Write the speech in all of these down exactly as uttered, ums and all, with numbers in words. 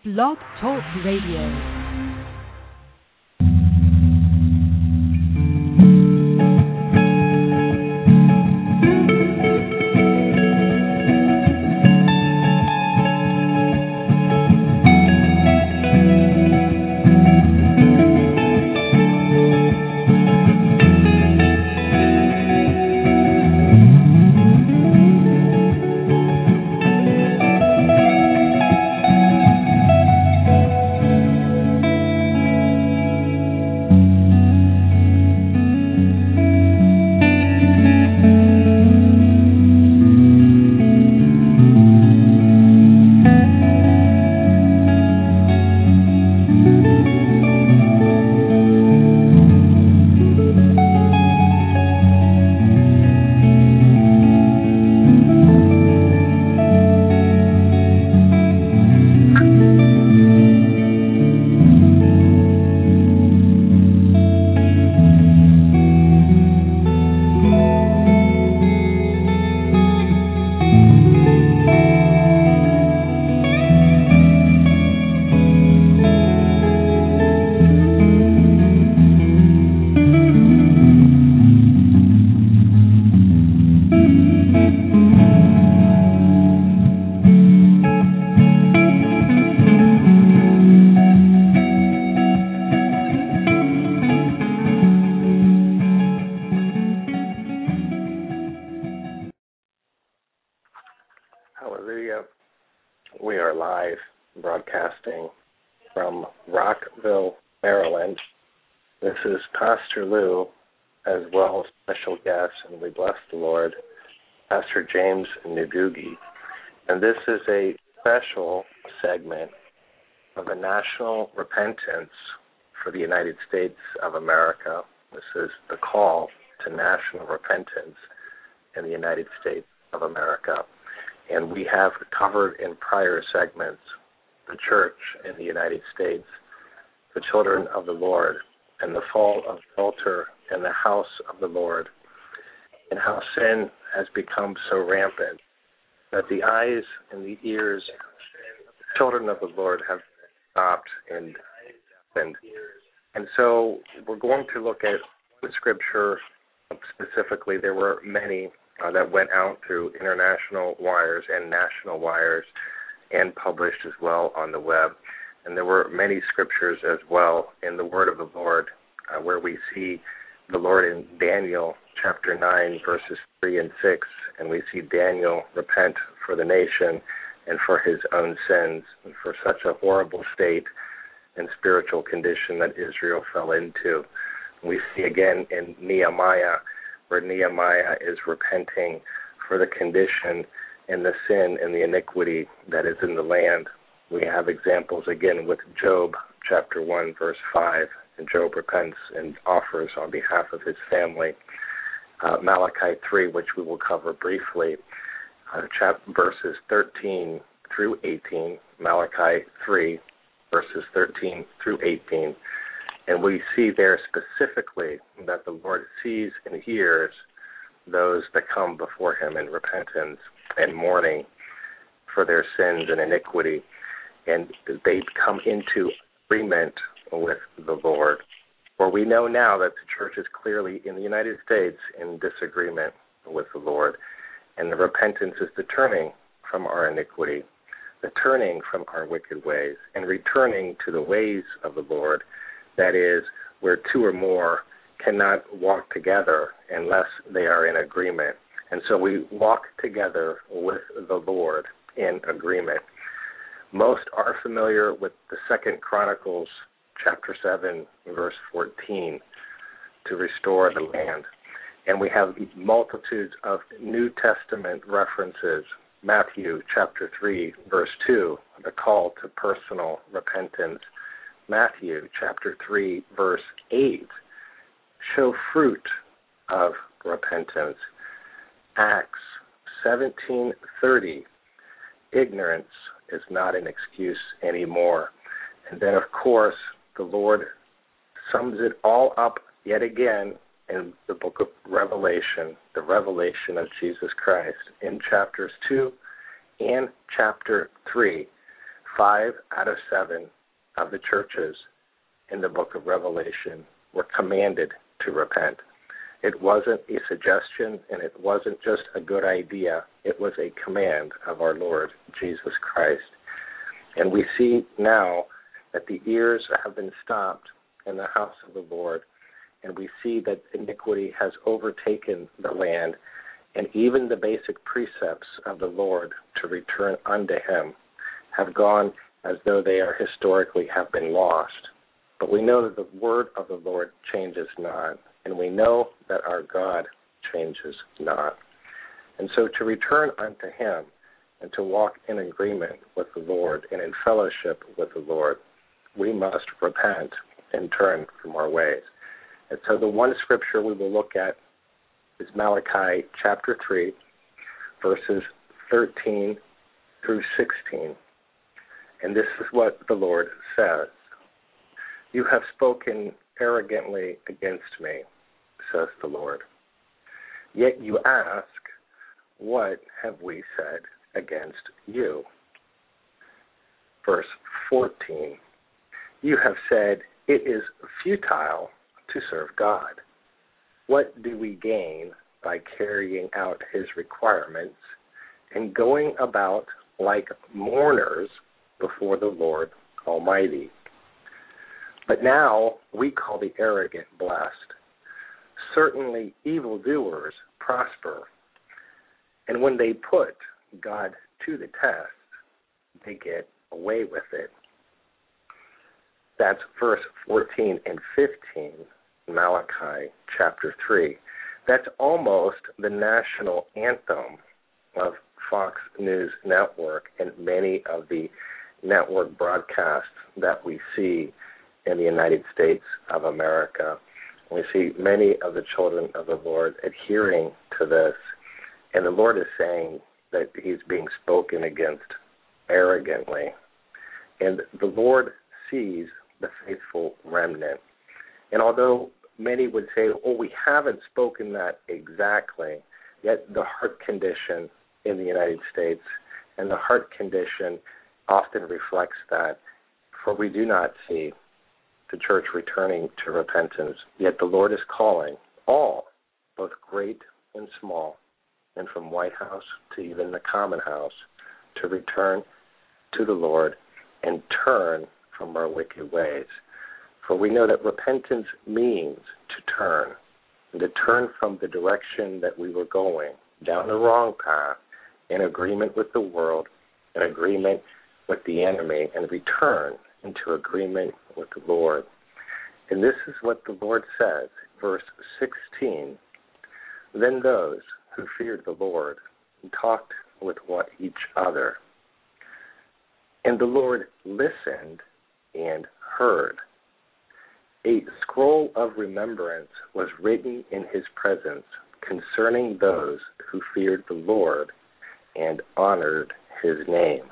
Blog Talk Radio. Hallelujah. We are live broadcasting from Rockville, Maryland. This is Pastor Lou, as well as special guest, and we bless the Lord, Pastor James Ngugi. And this is a special segment of a national repentance for the United States of America. This is the call to national repentance in the United States of America. And we have covered in prior segments the church in the United States, the children of the Lord, and the fall of the altar in the house of the Lord, and how sin has become so rampant that the eyes and the ears of the children of the Lord have stopped and and and so we're going to look at the scripture specifically. There were many Uh, that went out through international wires and national wires and published as well on the web. And there were many scriptures as well in the Word of the Lord uh, where we see the Lord in Daniel chapter nine, verses three and six, and we see Daniel repent for the nation and for his own sins and for such a horrible state and spiritual condition that Israel fell into. We see again in Nehemiah where Nehemiah is repenting for the condition and the sin and the iniquity that is in the land. We have examples again with Job chapter one, verse five, and Job repents and offers on behalf of his family. Uh, Malachi three, which we will cover briefly, uh, chap- verses thirteen through eighteen, Malachi three, verses thirteen through eighteen. And we see there specifically that the Lord sees and hears those that come before him in repentance and mourning for their sins and iniquity. And they come into agreement with the Lord. For we know now that the church is clearly in the United States in disagreement with the Lord. And the repentance is the turning from our iniquity, the turning from our wicked ways, and returning to the ways of the Lord. That is, where two or more cannot walk together unless they are in agreement. And so we walk together with the Lord in agreement. Most are familiar with the Second Chronicles chapter seven, verse fourteen, to restore the land. And we have multitudes of New Testament references. Matthew chapter three, verse two, the call to personal repentance. Matthew chapter three, verse eight, show fruit of repentance. Acts seventeen thirty, ignorance is not an excuse anymore. And then, of course, the Lord sums it all up yet again in the book of Revelation, the revelation of Jesus Christ, in chapters two and chapter three. five out of seven of the churches in the book of Revelation were commanded to repent. It wasn't a suggestion, and it wasn't just a good idea. It was a command of our Lord Jesus Christ. And we see now that the ears have been stopped in the house of the Lord, and we see that iniquity has overtaken the land, and even the basic precepts of the Lord to return unto him have gone as though they are historically have been lost. But we know that the word of the Lord changes not, and we know that our God changes not. And so to return unto him and to walk in agreement with the Lord and in fellowship with the Lord, we must repent and turn from our ways. And so the one scripture we will look at is Malachi chapter three, verses thirteen through sixteen. And this is what the Lord says. You have spoken arrogantly against me, says the Lord. Yet you ask, what have we said against you? Verse fourteen. You have said, it is futile to serve God. What do we gain by carrying out his requirements and going about like mourners before the Lord Almighty? But now we call the arrogant blessed. Certainly evildoers prosper. And when they put God to the test, they get away with it. That's verse fourteen and fifteen, Malachi chapter three. That's almost the national anthem of Fox News Network and many of the network broadcasts that we see in the United States of America. We see many of the children of the Lord adhering to this, and the Lord is saying that he's being spoken against arrogantly. And the Lord sees the faithful remnant. And although many would say, oh, we haven't spoken that exactly, yet the heart condition in the United States and the heart condition often reflects that. For we do not see the church returning to repentance, yet the Lord is calling all, both great and small, and from White House to even the Common House, to return to the Lord and turn from our wicked ways. For we know that repentance means to turn, and to turn from the direction that we were going, down the wrong path, in agreement with the world, in agreement with the enemy, and return into agreement with the Lord. And this is what the Lord says, verse sixteen. Then those who feared the Lord talked with what each other. And the Lord listened and heard. A scroll of remembrance was written in his presence concerning those who feared the Lord and honored his name.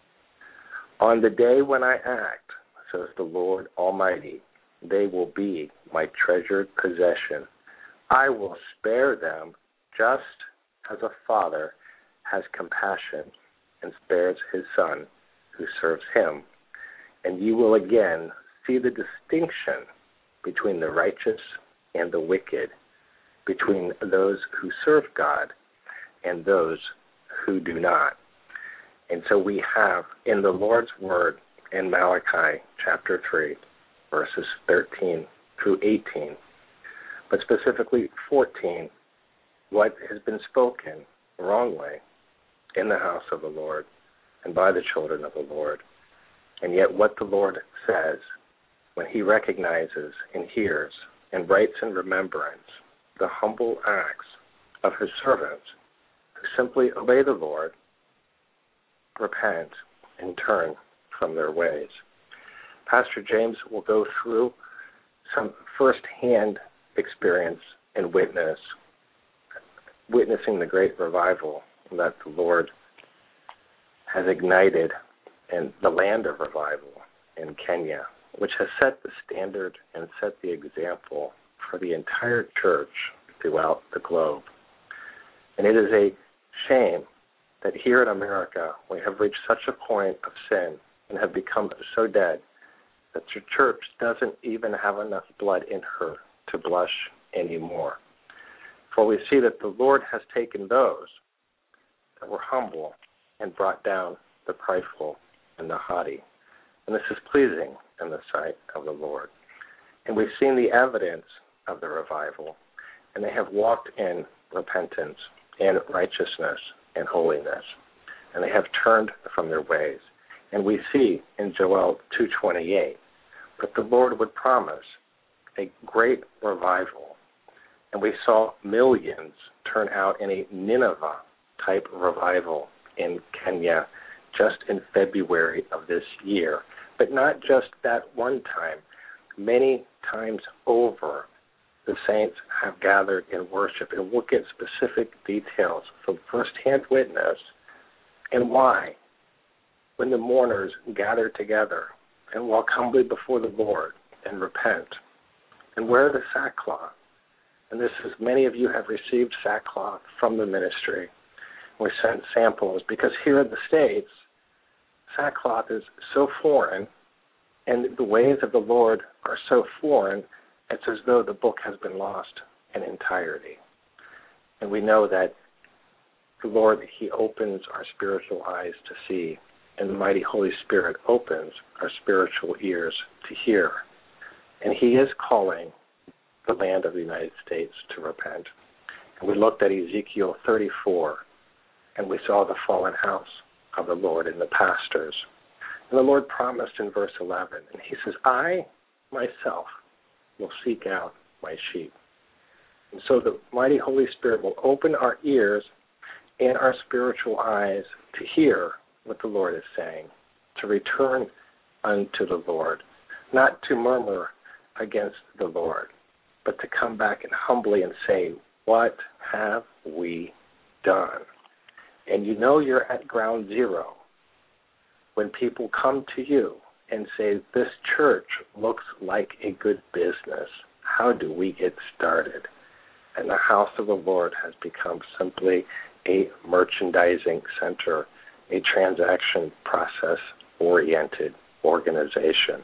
On the day when I act, says the Lord Almighty, they will be my treasured possession. I will spare them just as a father has compassion and spares his son who serves him. And you will again see the distinction between the righteous and the wicked, between those who serve God and those who do not. And so we have in the Lord's word in Malachi chapter three, verses thirteen through eighteen, but specifically fourteen, what has been spoken wrongly in the house of the Lord and by the children of the Lord. And yet what the Lord says when he recognizes and hears and writes in remembrance the humble acts of his servants who simply obey the Lord, repent, and turn from their ways. Pastor James will go through some first-hand experience and witness, witnessing the great revival that the Lord has ignited in the land of revival in Kenya, which has set the standard and set the example for the entire church throughout the globe. And it is a shame that here in America we have reached such a point of sin and have become so dead that the church doesn't even have enough blood in her to blush anymore. For we see that the Lord has taken those that were humble and brought down the prideful and the haughty. And this is pleasing in the sight of the Lord. And we've seen the evidence of the revival, and they have walked in repentance and righteousness and holiness, and they have turned from their ways. And we see in Joel two twenty-eight that the Lord would promise a great revival. And we saw millions turn out in a Nineveh-type revival in Kenya just in February of this year. But not just that one time. Many times over, the saints have gathered in worship. And we'll get specific details from firsthand witness and why. When the mourners gather together and walk humbly before the Lord and repent and wear the sackcloth. And this is, many of you have received sackcloth from the ministry. We sent samples because here in the States, sackcloth is so foreign and the ways of the Lord are so foreign, it's as though the book has been lost in entirety. And we know that the Lord, He opens our spiritual eyes to see, and the mighty Holy Spirit opens our spiritual ears to hear. And He is calling the land of the United States to repent. And we looked at Ezekiel thirty-four, and we saw the fallen house of the Lord and the pastors. And the Lord promised in verse eleven, and He says, I myself will seek out my sheep. And so the mighty Holy Spirit will open our ears and our spiritual eyes to hear what the Lord is saying, to return unto the Lord, not to murmur against the Lord, but to come back and humbly and say, what have we done? And you know you're at ground zero when people come to you and say, this church looks like a good business. How do we get started? And the house of the Lord has become simply a merchandising center, a transaction process-oriented organization.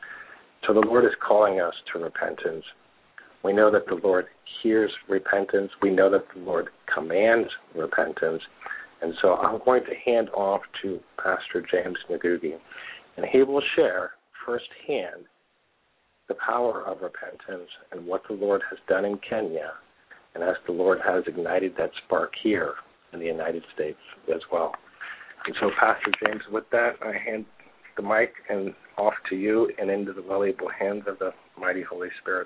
So the Lord is calling us to repentance. We know that the Lord hears repentance. We know that the Lord commands repentance. And so I'm going to hand off to Pastor James Ngugi, and he will share firsthand the power of repentance and what the Lord has done in Kenya, and as the Lord has ignited that spark here in the United States as well. And so, Pastor James, with that, I hand the mic and off to you and into the valuable hands of the mighty Holy Spirit.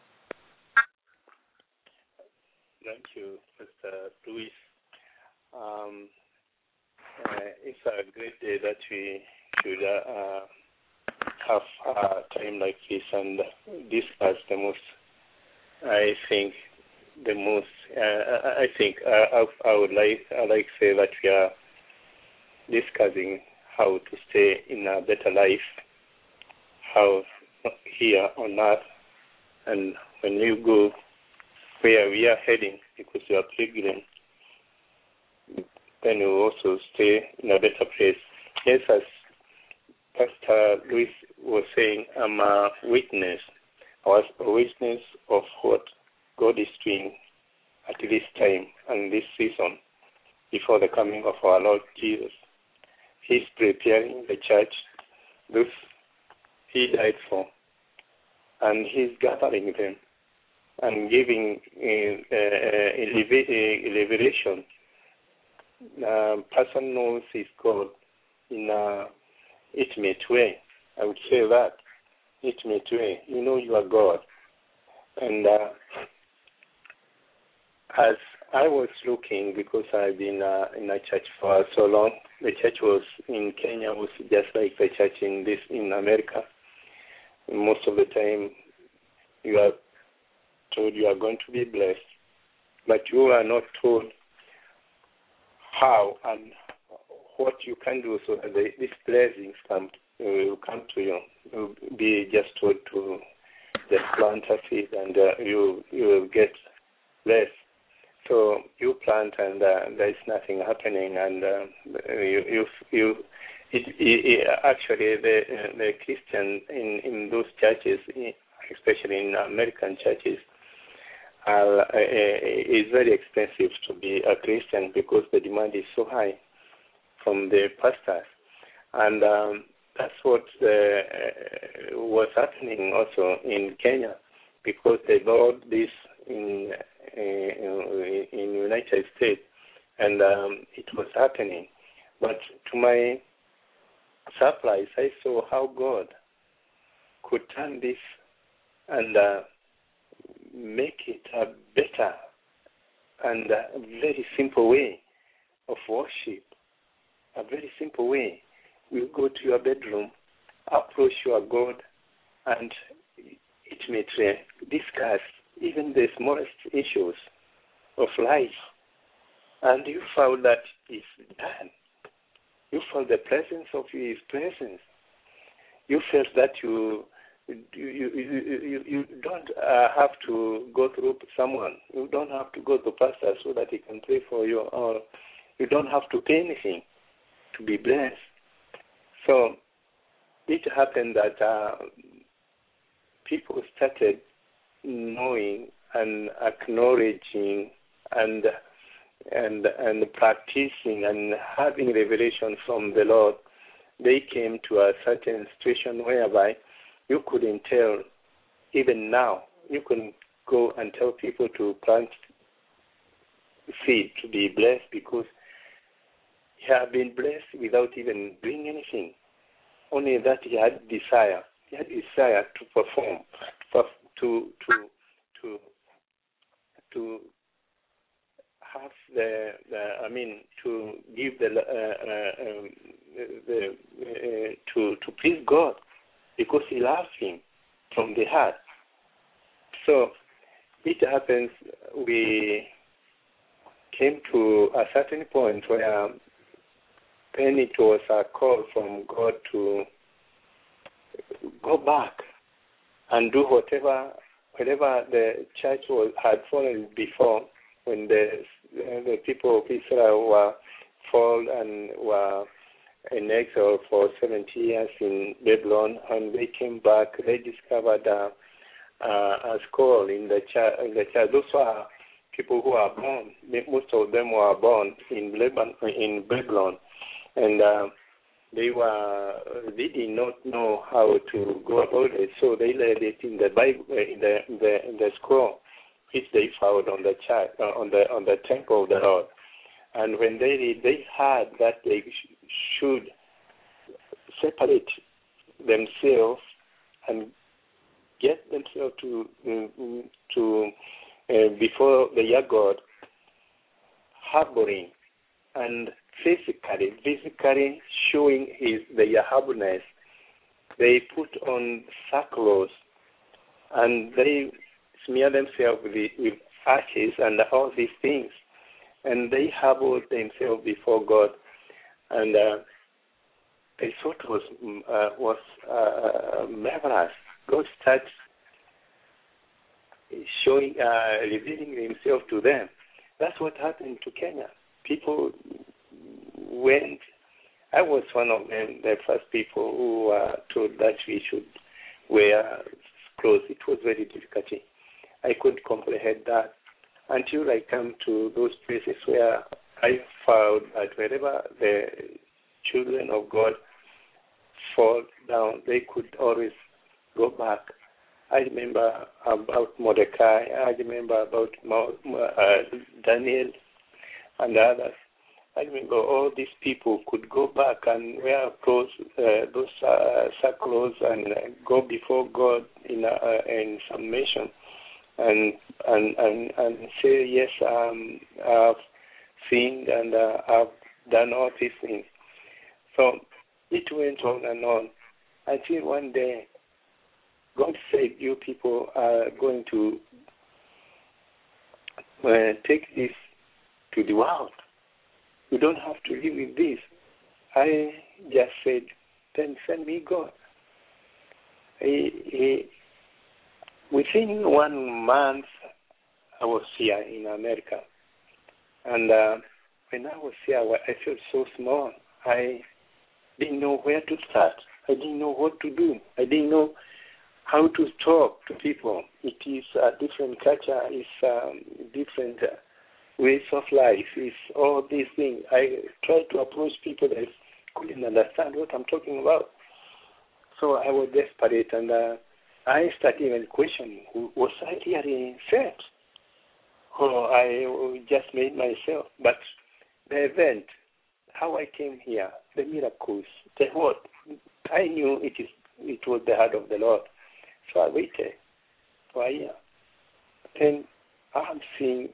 Thank you, Mister Luis. Um, uh, it's a great day that we should uh, have a time like this and discuss the most, I think, the most, uh, I think uh, I, I would like I like to say that we are discussing how to stay in a better life, how here on earth, and when you go where we are heading, because you are pilgrim, then you also stay in a better place. Yes, as Pastor Luis was saying, I'm a witness. I was a witness of what God is doing at this time and this season before the coming of our Lord Jesus. He's preparing the church, those He died for, and He's gathering them and giving uh, uh, a liberation. Uh, person knows his God in an intimate way. I would say that, intimate way. You know you are God. And uh, as I was looking, because I've been uh, in a church for so long, the church was in Kenya was just like the church in this in America. Most of the time, you are told you are going to be blessed, but you are not told how and what you can do so that the, these blessings come will come to you. You'll be just told to just plant a seed and uh, you you will get blessed. So you plant and uh, there is nothing happening, and uh, you you you it, it, it actually the the Christian in, in those churches, especially in American churches, are, uh, is very expensive to be a Christian because the demand is so high from the pastors, and um, that's what uh, was happening also in Kenya, because they bought this in in, in United States, and um, it was happening. But to my surprise, I saw how God could turn this and uh, make it a better and a very simple way of worship. A very simple way. You go to your bedroom, approach your God, and intimately discuss even the smallest issues of life. And you found that it's done. You felt the presence of His presence. You felt that you you you you, you, you don't uh, have to go through someone. You don't have to go to pastor so that he can pray for you, or you don't have to pay anything to be blessed. So it happened that uh, people started knowing and acknowledging and and and practicing and having revelation from the Lord. They came to a certain situation whereby you couldn't tell, even now, you couldn't go and tell people to plant seed to be blessed, because he had been blessed without even doing anything. Only that he had desire. He had desire to perform, to to to to have the, the I mean to give the uh, uh, um, the uh, to to please God, because he loves Him from the heart. So it happens we came to a certain point where then it was a call from God to go back and do whatever whatever the church was had fallen before, when the the people of Israel were fall and were in exile for seventy years in Babylon, and they came back. They discovered a, a, a school in the church. In the church, those were people who are born. Most of them were born in Lebanon, in Babylon, and uh, they were they did not know how to go about it. So they laid it in the Bible, in the in the, in the scroll, which they found on the church, uh, on the on the temple of the Lord. And when they did, they heard that they sh- should separate themselves and get themselves to uh, to uh, before the year God, harboring and physically, physically showing his the Yahweh's. They put on sackcloth and they smear themselves with, with ashes and all these things, and they harbored themselves before God. And uh, I thought was uh, was uh, marvelous. God starts showing, uh, revealing Himself to them. That's what happened to Kenya. People went. I was one of them, the first people who were told that we should wear clothes. It was very difficult. I couldn't comprehend that until I come to those places where I found that wherever the children of God fall down, they could always go back. I remember about Mordecai. I remember about uh, Daniel and others. I remember all these people could go back and wear clothes, uh, those uh, sackcloths, and uh, go before God in uh, in submission, and and and and say, yes, um, I've sinned and uh, I've done all these things. So it went on and on until one day God said, you people are going to uh, take this to the world. You don't have to live with this. I just said, then send me God. He, he, within one month, I was here in America. And uh, when I was here, I felt so small. I didn't know where to start. I didn't know what to do. I didn't know how to talk to people. It is a different culture. It's um, different uh, ways of life. It's all these things. I tried to approach people that couldn't understand what I'm talking about. So I was desperate, and uh, I started even questioning, was I really saved? Or I just made myself? But the event, how I came here, the miracles, the what, I knew it is it was the heart of the Lord. So I waited for a year. Then I'm seeing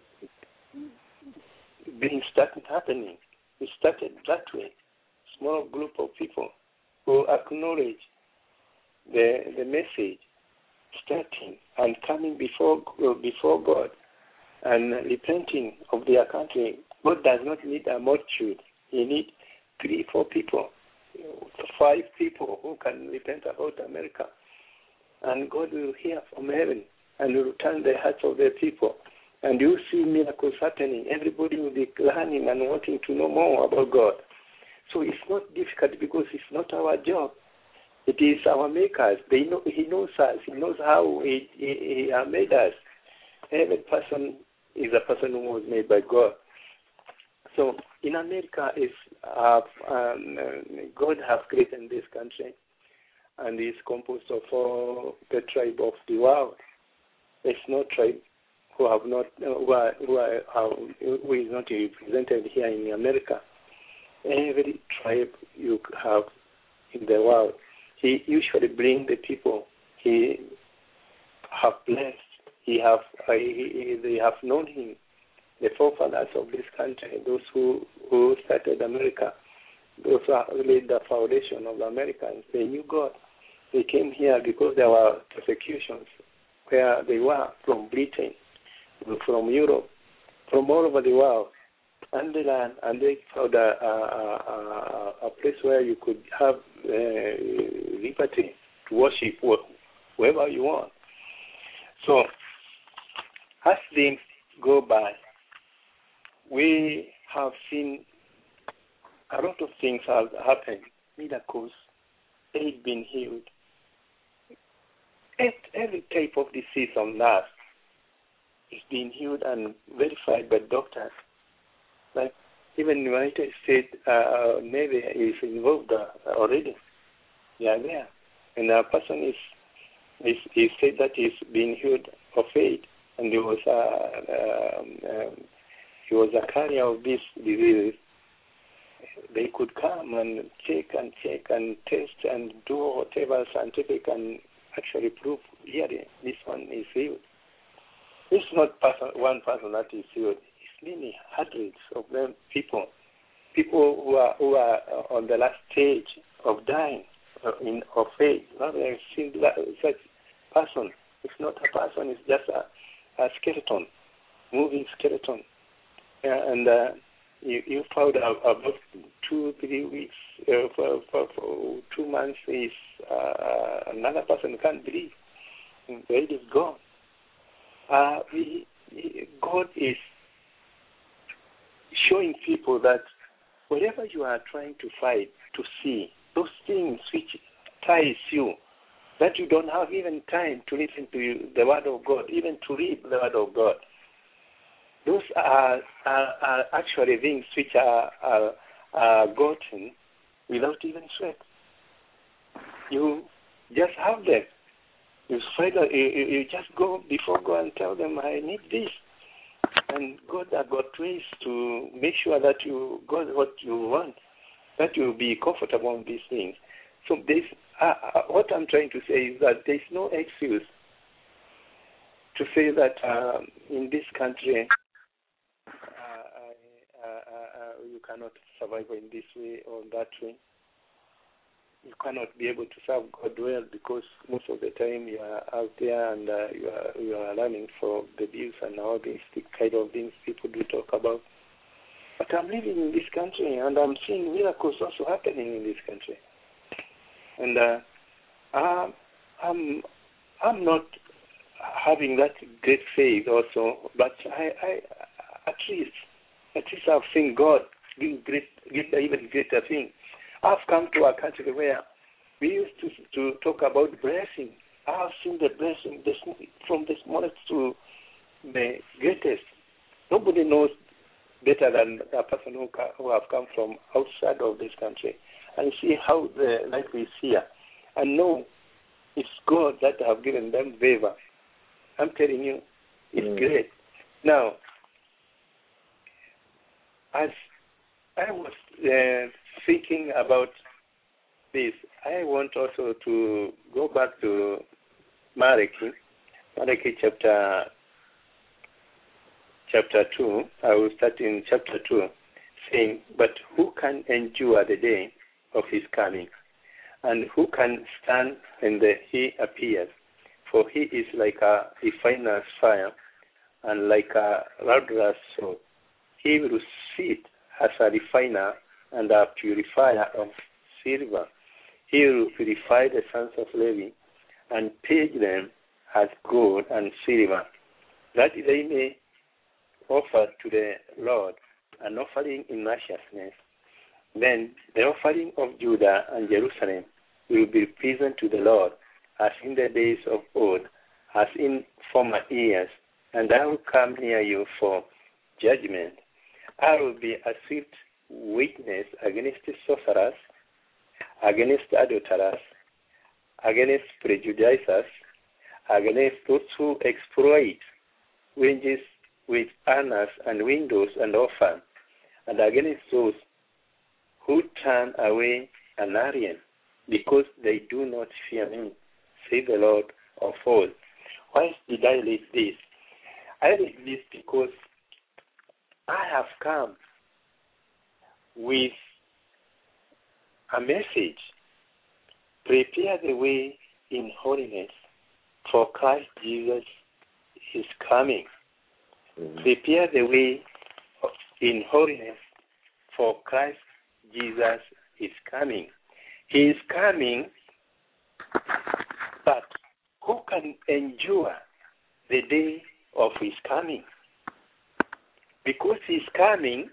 being started happening. It started that way. Small group of people who acknowledge the the message, starting and coming before before God and repenting of their country. God does not need a multitude. He needs three, four people, five people who can repent about America. And God will hear from heaven and will turn the hearts of the people. And you see miracles happening. Everybody will be learning and wanting to know more about God. So it's not difficult because it's not our job. It is our makers. They know. He knows us. He knows how he, he, he made us. Every person is a person who was made by God. So in America, is uh, um, God has created this country, and it's composed of all the tribe of the world. There's no tribe who have not who are, who, are, who is not represented here in America. Every tribe you have in the world, he usually brings the people he have blessed. He have uh, he, they have known him. The forefathers of this country, those who, who started America, those who laid the foundation of the Americans, they knew God. They came here because there were persecutions where they were from Britain, from Europe, from all over the world. And they learned, and they found a, a, a, a place where you could have uh, liberty to worship whoever you want. So, as things go by, we have seen a lot of things have happened. Miracles, they've been healed. Every type of disease on earth is being healed and verified by doctors. Like even the United States uh, Navy is involved uh, already. They are there, and a person is is, is said that he's being healed of AIDS, and he was uh, um, um, he was a carrier of this disease. They could come and check and check and test and do whatever scientific and actually prove, yeah, this one is healed. It's not person, one person that is healed. It's many hundreds of them people, people who are who are on the last stage of dying in of faith. Not a single such person. It's not a person. It's just a, a skeleton, moving skeleton. Uh, and uh, you, you found out about two, three weeks, uh, for, for, for two months is uh, another person can't breathe. The baby is gone. Uh, we, God is showing people that whatever you are trying to fight, to see, those things which ties you, that you don't have even time to listen to you, the Word of God, even to read the Word of God. Those are, are, are actually things which are, are, are gotten without even sweat. You just have them. You, you, you just go before God and tell them, I need this. And God has got ways to make sure that you got what you want, that you will be comfortable on these things. So this, uh, what I'm trying to say is that there's no excuse to say that um, in this country, Uh, uh, uh, you cannot survive in this way or that way. You cannot be able to serve God well because most of the time you are out there and uh, you are you are learning for the views and all these kind of things people do talk about. But I'm living in this country and I'm seeing miracles also happening in this country. And uh, I'm, I'm I'm not having that great faith also, but I, I at least. At least I've seen God doing great, great, even greater things. I've come to a country where we used to to talk about blessing. I've seen the blessing from the smallest to the greatest. Nobody knows better than a person who, who have come from outside of this country and see how the life is here and know it's God that have given them favor. I'm telling you, it's mm. great. Now, as I was uh, thinking about this, I want also to go back to Malachi, Malachi chapter chapter two. I will start in chapter two, saying, "But who can endure the day of his coming? And who can stand when the, he appears? For he is like a refiner's fire and like a lauderer's sword. He will sit as a refiner and a purifier of silver. He will purify the sons of Levi and purge them as gold and silver, that they may offer to the Lord an offering in righteousness. Then the offering of Judah and Jerusalem will be pleasant to the Lord, as in the days of old, as in former years. And I will come near you for judgment. I will be a swift witness against sorcerers, against adulterers, against prejudicers, against those who exploit wages with honors and windows and orphans, and against those who turn away an alien, because they do not fear me, say the Lord of hosts." Why did I read this? I read this because I have come with a message. Prepare the way in holiness, for Christ Jesus is coming. Mm-hmm. Prepare the way in holiness, for Christ Jesus is coming. He is coming, but who can endure the day of his coming? Because he is coming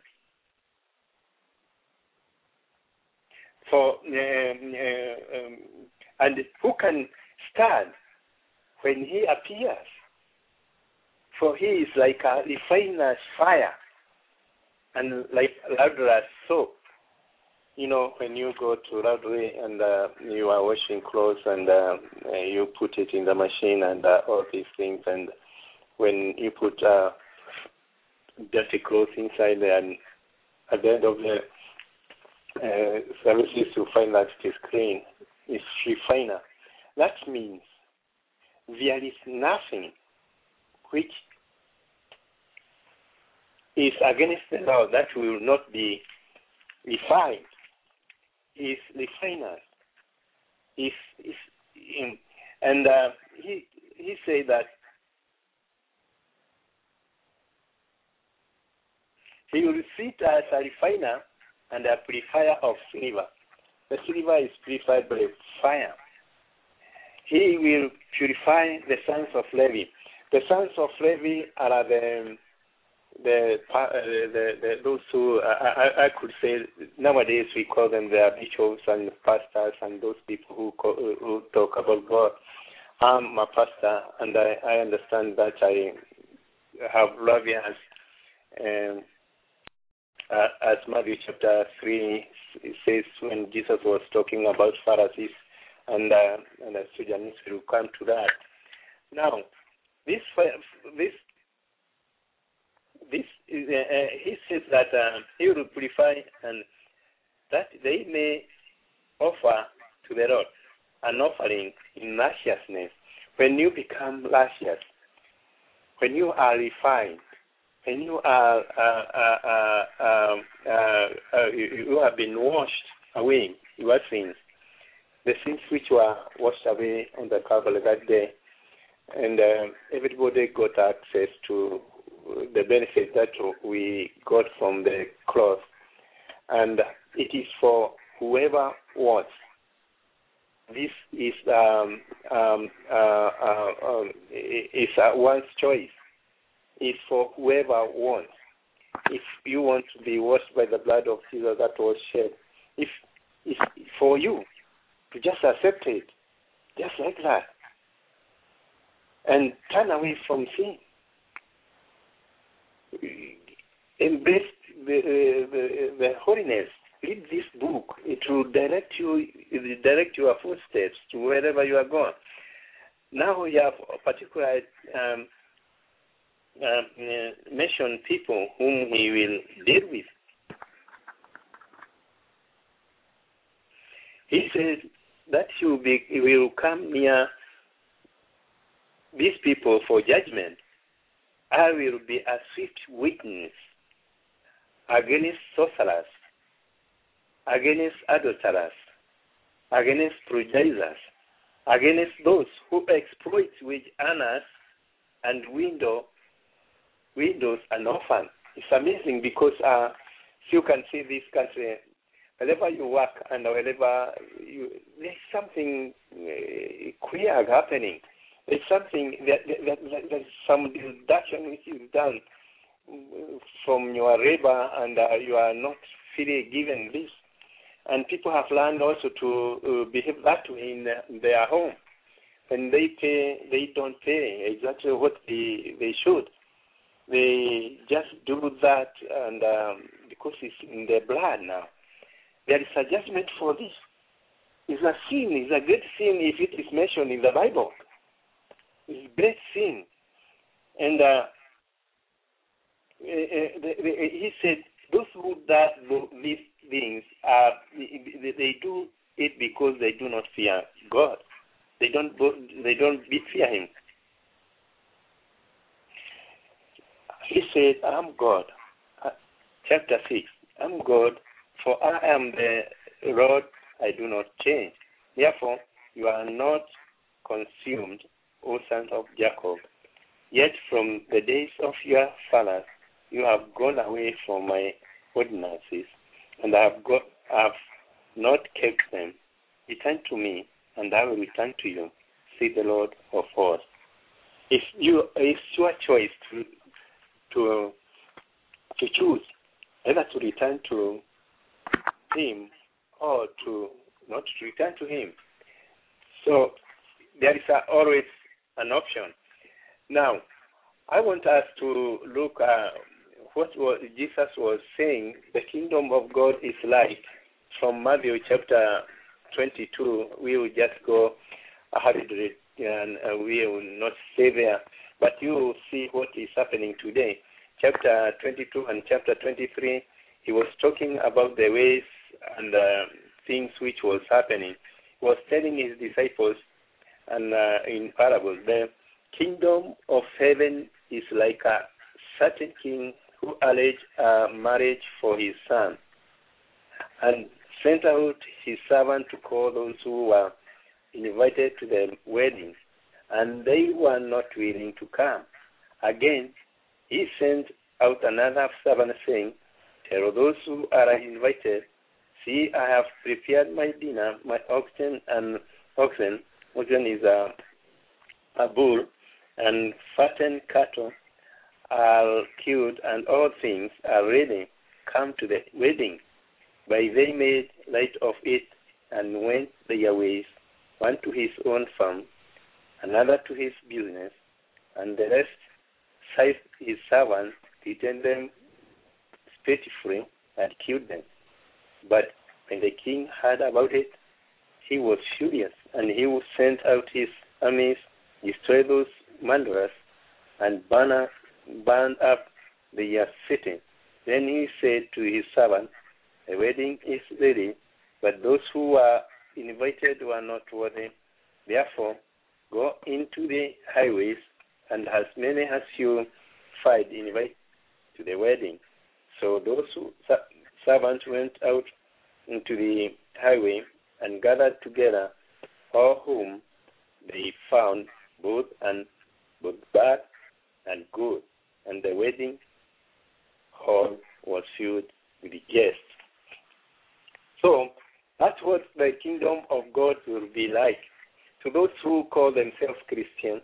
for, um, uh, um, and who can stand when he appears? For he is like a refiner's fire and like lauderer's soap. You know, when you go to laundry and uh, you are washing clothes and uh, you put it in the machine and uh, all these things, and when you put uh, dirty clothes inside there, and at the end of the uh, services you find that it is clean, it's refiner. That means there is nothing which is against the law that will not be refined. Is refiners. Is is in, and uh, he he said that he will sit as a refiner and a purifier of silver. The silver is purified by fire. He will purify the sons of Levi. The sons of Levi are the The, uh, the, the those who uh, I, I could say nowadays we call them the bishops and pastors and those people who call, who talk about God. I'm a pastor and I, I understand that I have loved as um, uh, as Matthew chapter three says when Jesus was talking about Pharisees and uh, and the Sudanese will come to that. Now this this. This is, uh, uh, he says that uh, he will purify and that they may offer to the Lord an offering in righteousness. When you become righteous, when you are refined, when you are uh, uh, uh, um, uh, uh, you, you have been washed away your sins, the sins which were washed away on the Calvary that day, and uh, everybody got access to the benefit that we got from the cross, and it is for whoever wants. This is um, um, uh, uh, um, is uh, one's choice. It's for whoever wants. If you want to be washed by the blood of Jesus that was shed, if is for you to just accept it, just like that, and turn away from sin. Embrace the, uh, the, the holiness. Read this book. It will direct you, it will direct your footsteps to wherever you are going. Now we have particular um, uh, mentioned people whom he will deal with. He says that he will, be, he will come near these people for judgment. I will be a swift witness against sorcerers, against adulterers, against prejudices, against those who exploit wage earners and window, widows and orphans. It's amazing because uh, you can see this country, wherever you work and wherever you, there's something uh, queer happening. There's something, that, that, that, there's some deduction which is done from your labor and uh, you are not freely given this. And people have learned also to uh, behave that way in uh, their home. When they pay, they don't pay exactly what they, they should. They just do that and um, because it's in their blood now. There is a judgment for this. It's a sin. It's a great sin if it is mentioned in the Bible. It's a great sin. And uh, he said, those who do these things, are, they do it because they do not fear God. They don't, they don't fear Him. He said, I'm God. Chapter six, I'm God, for I am the Lord, I do not change. Therefore, you are not consumed, O sons of Jacob. Yet from the days of your fathers, you have gone away from my ordinances, and I have, got, I have not kept them. Return to me, and I will return to you, say the Lord of hosts. If you, it's your choice to to to choose either to return to Him or to not to return to Him. So there is a, always an option. Now, I want us to look at what was, Jesus was saying. The kingdom of God is like, from Matthew chapter twenty-two. We will just go hurriedly and uh, we will not stay there. But you will see what is happening today. Chapter twenty-two and chapter twenty-three, he was talking about the ways and uh, things which was happening. He was telling his disciples and uh, in parables, the kingdom of heaven is like a certain king who arranged a marriage for his son and sent out his servant to call those who were invited to the wedding, and they were not willing to come. Again, he sent out another servant saying, tell those who are invited, see, I have prepared my dinner, my oxen and oxen, oxen is a, a bull, and fattened cattle are killed, and all things are ready. Come to the wedding. But they made light of it and went their ways, one to his own farm, another to his business, and the rest seized his servants, beaten them spitefully, and killed them. But when the king heard about it, he was furious, and he sent out his armies, destroyed those murderers, and burned up, burned up their city. Then he said to his servant, the wedding is ready, but those who were invited were not worthy. Therefore, go into the highways, and as many as you find, invite to the wedding. So those who, servants went out into the highway and gathered together all whom they found, both and both bad and good, and the wedding hall was filled with guests. So that's what the kingdom of God will be like. To those who call themselves Christian,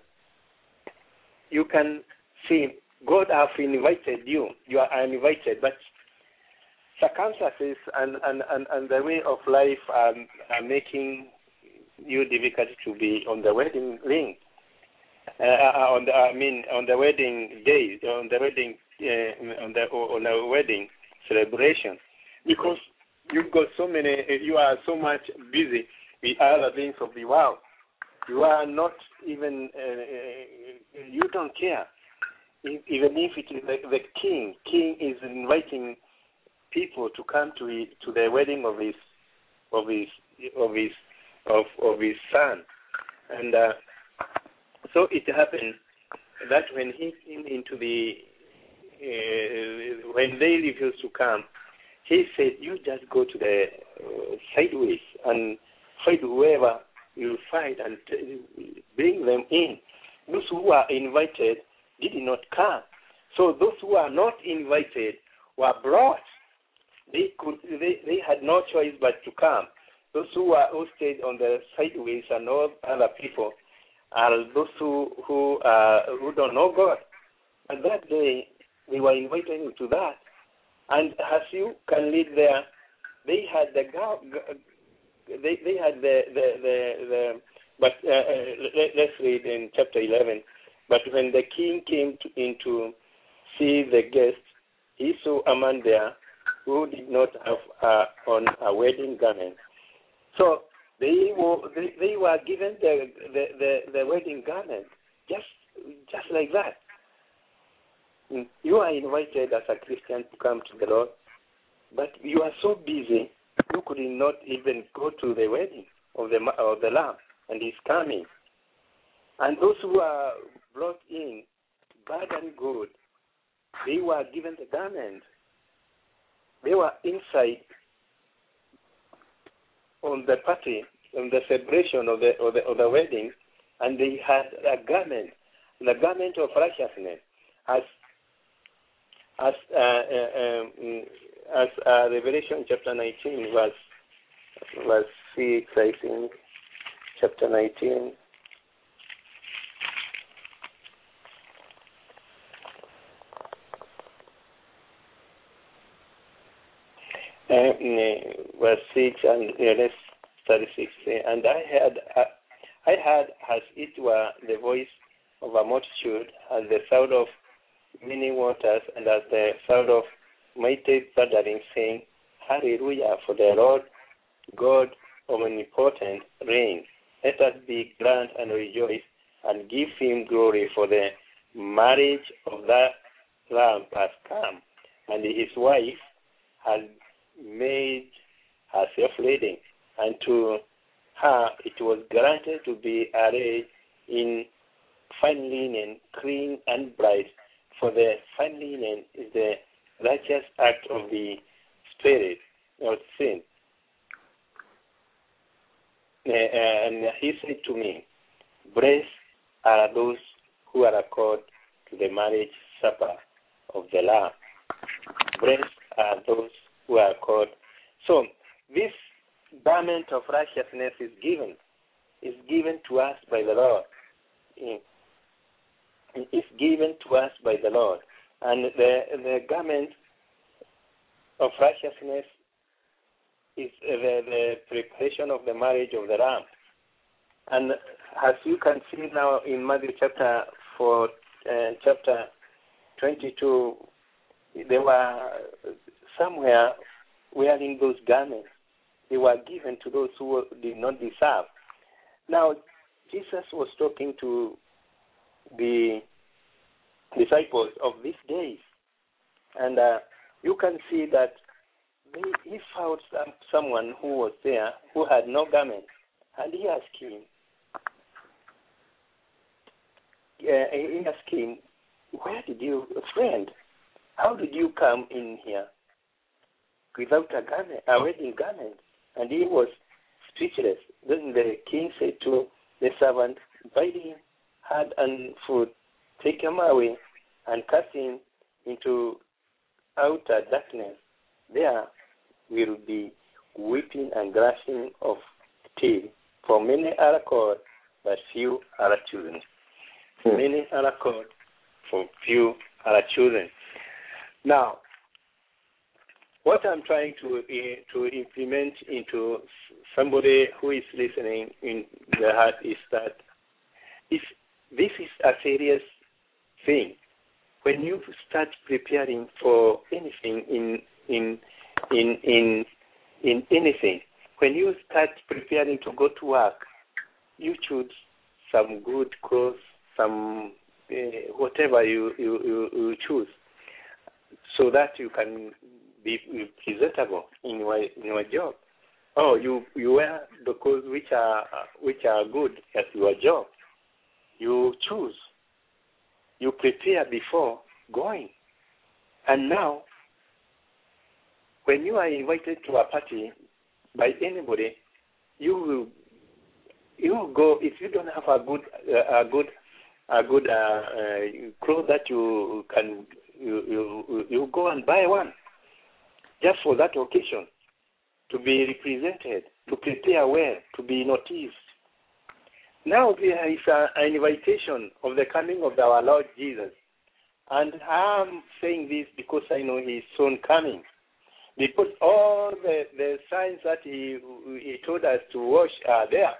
you can see God has invited you. You are invited, but circumstances and, and, and, and the way of life are, are making you difficult to be on the wedding ring. Uh, on the, I mean, on the wedding day, on the wedding, uh, on the on the wedding celebration, because you've got so many, you are so much busy with other things of the world. You are not even, uh, you don't care. Even if it is the, the king, king is inviting people to come to his, to the wedding of his, of his, of his, of of his son, and. Uh, So it happened that when he came into the, uh, when they refused to come, he said, you just go to the uh, sideways and find whoever you find and t- bring them in. Those who are invited did not come. So those who are not invited were brought. They could, they, they had no choice but to come. Those who are who stayed on the sideways and all other people are those who who, uh, who don't know God. And that day, they were invited into that. And as you can read there, they had the they they had the the the, the but uh, uh, let, let's read in chapter eleven. But when the king came to, in to see the guests, he saw a man there who did not have uh, on a wedding garment. So They were they, they were given the, the, the, the wedding garment just just like that. You are invited as a Christian to come to the Lord, but you are so busy you could not even go to the wedding of the of the Lamb, and He's coming. And those who are brought in, bad and good, they were given the garment. They were inside on the party, on the celebration of the of the, of the wedding, and they had a garment, the garment of righteousness, as as uh, uh, um, as uh, Revelation chapter nineteen, verse verse six, I think, chapter nineteen. Uh, verse six and uh, let's thirty-six. And I had, uh, I had as it were the voice of a multitude, as the sound of many waters, and as the sound of mighty thundering, saying, Hallelujah! For the Lord God omnipotent reigns. Let us be glad and rejoice, and give Him glory. For the marriage of that Lamb has come, and His wife has made herself ready, and to her it was granted to be arrayed in fine linen, clean and bright, for the fine linen is the righteous act of the Spirit of sin. And he said to me, Blessed are those who are called to the marriage supper of the Lamb. Blessed are those who are called. So this garment of righteousness is given, is given to us by the Lord. It's given to us by the Lord. And the, the garment of righteousness is the, the preparation of the marriage of the Lamb. And as you can see now in Matthew chapter four, uh, chapter twenty-two, there were somewhere wearing those garments. They were given to those who did not deserve. Now, Jesus was talking to the disciples of these days, and uh, you can see that they, he found some, someone who was there who had no garment, and he asked him, uh, he asked him, where did you, friend, how did you come in here without a garment, a wedding garment? And he was speechless. Then the king said to the servant, buy him hard and food, take him away, and cast him into outer darkness. There will be weeping and gnashing of teeth, for many are called, but few are chosen. Hmm. Many are called, for few are chosen. Now, what I'm trying to uh, to implement into somebody who is listening in the heart is that if this is a serious thing, when you start preparing for anything in in in in in anything, when you start preparing to go to work, you choose some good clothes, some uh, whatever you, you, you, you choose, so that you can be presentable in your in your job. Oh, you you wear the clothes which are which are good at your job. You choose. You prepare before going, and now, when you are invited to a party by anybody, you will you will go. If you don't have a good uh, a good a good uh, uh, clothes that you can you, you you go and buy one just for that occasion, to be represented, to prepare well, to be noticed. Now there is a, an invitation of the coming of our Lord Jesus, and I'm saying this because I know He is soon coming. Because all the, the signs that he, he told us to watch are there.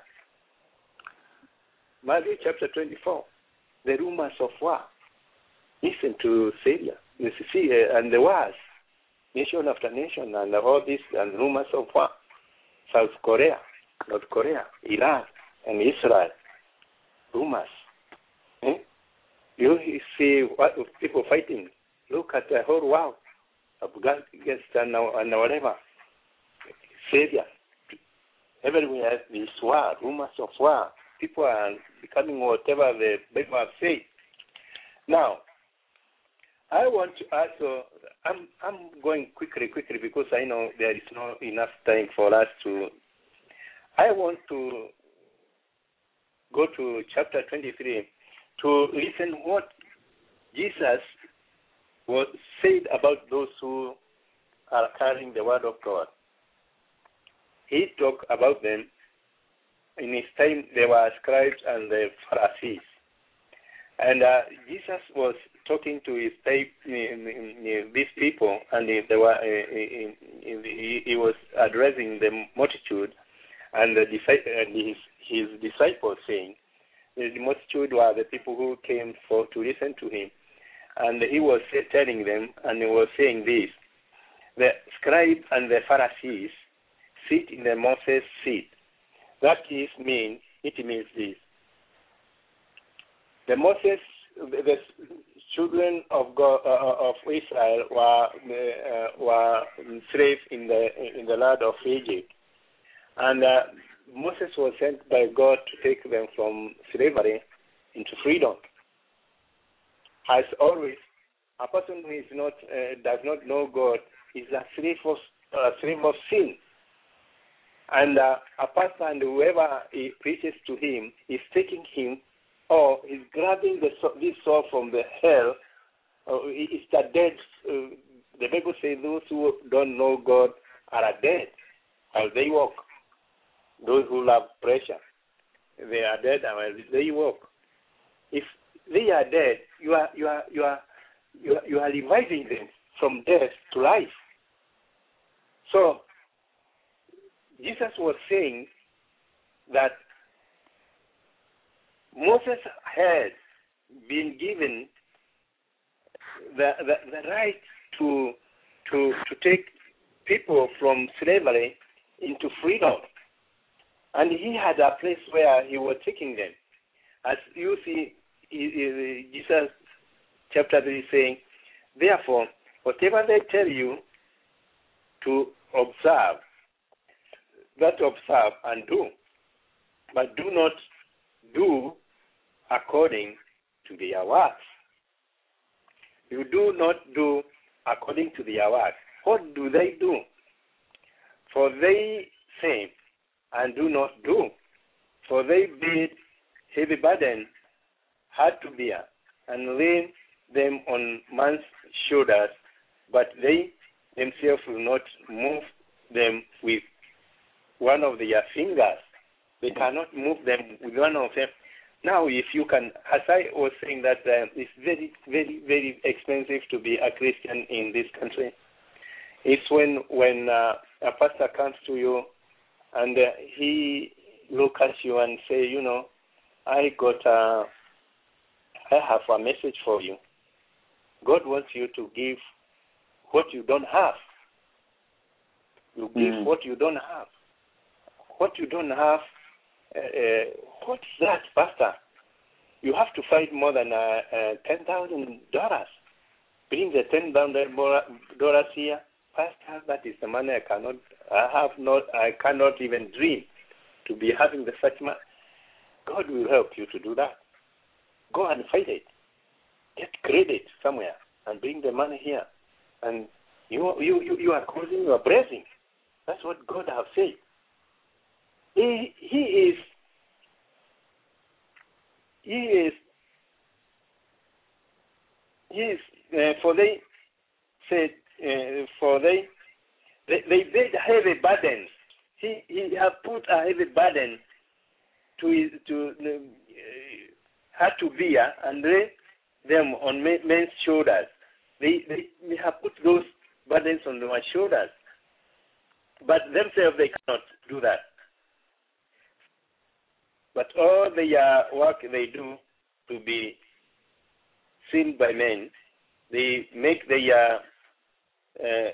Matthew chapter twenty-four, the rumors of war. Listen to Syria, you see, uh, and the wars, nation after nation, and all this, and rumors of war. South Korea, North Korea, Iran, and Israel. Rumors. Eh? You see what people fighting. Look at the whole world. Afghanistan and whatever, Syria, everywhere is war, rumors of war. People are becoming whatever the Bible has said. Now, I want to also, I'm I'm going quickly, quickly because I know there is not enough time for us to. I want to go to chapter twenty-three to listen what Jesus was said about those who are carrying the word of God. He talked about them. In his time, there were scribes and the Pharisees. And uh, Jesus was talking to his type, these people, and they were, uh, he, he was addressing the multitude and, the, and his, his disciples, saying, the multitude were the people who came for to listen to him. And he was telling them, and he was saying this, the scribes and the Pharisees sit in the Moses seat. That is mean, it means this. The Moses, the children of God, uh, of Israel were uh, were slaves in the in the land of Egypt, and uh, Moses was sent by God to take them from slavery into freedom. As always, a person who is not uh, does not know God is a slave of uh, slave of sin, and uh, a person, whoever he preaches to him, is taking him, or is grabbing the this soul from the hell. Uh, it's the dead. Uh, the Bible says those who don't know God are dead as they walk. Those who love pressure, they are dead as they walk. If they are dead, you are you are you are you are, you are reviving them from death to life. So Jesus was saying that Moses had been given the the, the right to to to take people from slavery into freedom, and he had a place where he was taking them. As you see, Jesus chapter three saying, therefore, whatever they tell you to observe, that observe and do, but do not do according to their works. You do not do according to their works. What do they do? For they say and do not do. For they bear heavy burden, hard to bear, and lay them on man's shoulders, but they themselves will not move them with one of their fingers. They cannot move them with one of them. Now, if you can, as I was saying that uh, it's very, very, very expensive to be a Christian in this country. It's when when uh, a pastor comes to you and uh, he look at you and say, you know, I got a, I have a message for you. God wants you to give what you don't have. You give mm. what you don't have. What you don't have, uh, uh, what's that, Pastor? You have to find more than uh, uh, ten thousand dollars. Bring the ten thousand dollars here. Pastor, that is the money I cannot, I have not, I cannot even dream to be having the such money. God will help you to do that. Go and find it. Get credit somewhere and bring the money here. And you you, you, you are causing your blessing. That's what God has said. He, he is, he is, he is, uh, for they said, uh, for they, they, they made heavy burdens. He, he have put a heavy burden to his, to uh, had to bear and lay them on men, men's shoulders. They, they they have put those burdens on their shoulders, but themselves they cannot do that. But all the uh, work they do to be seen by men, they make the uh, uh,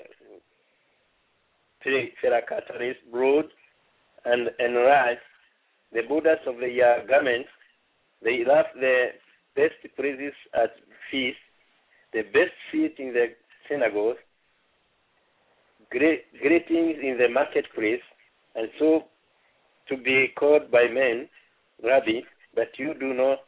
Ferracataris broad and enlarge the borders of the uh, garments. They love the best praises at feasts, the best seat in the synagogues, great, greetings in the marketplace, and so to be called by men, Rabbi, but you do not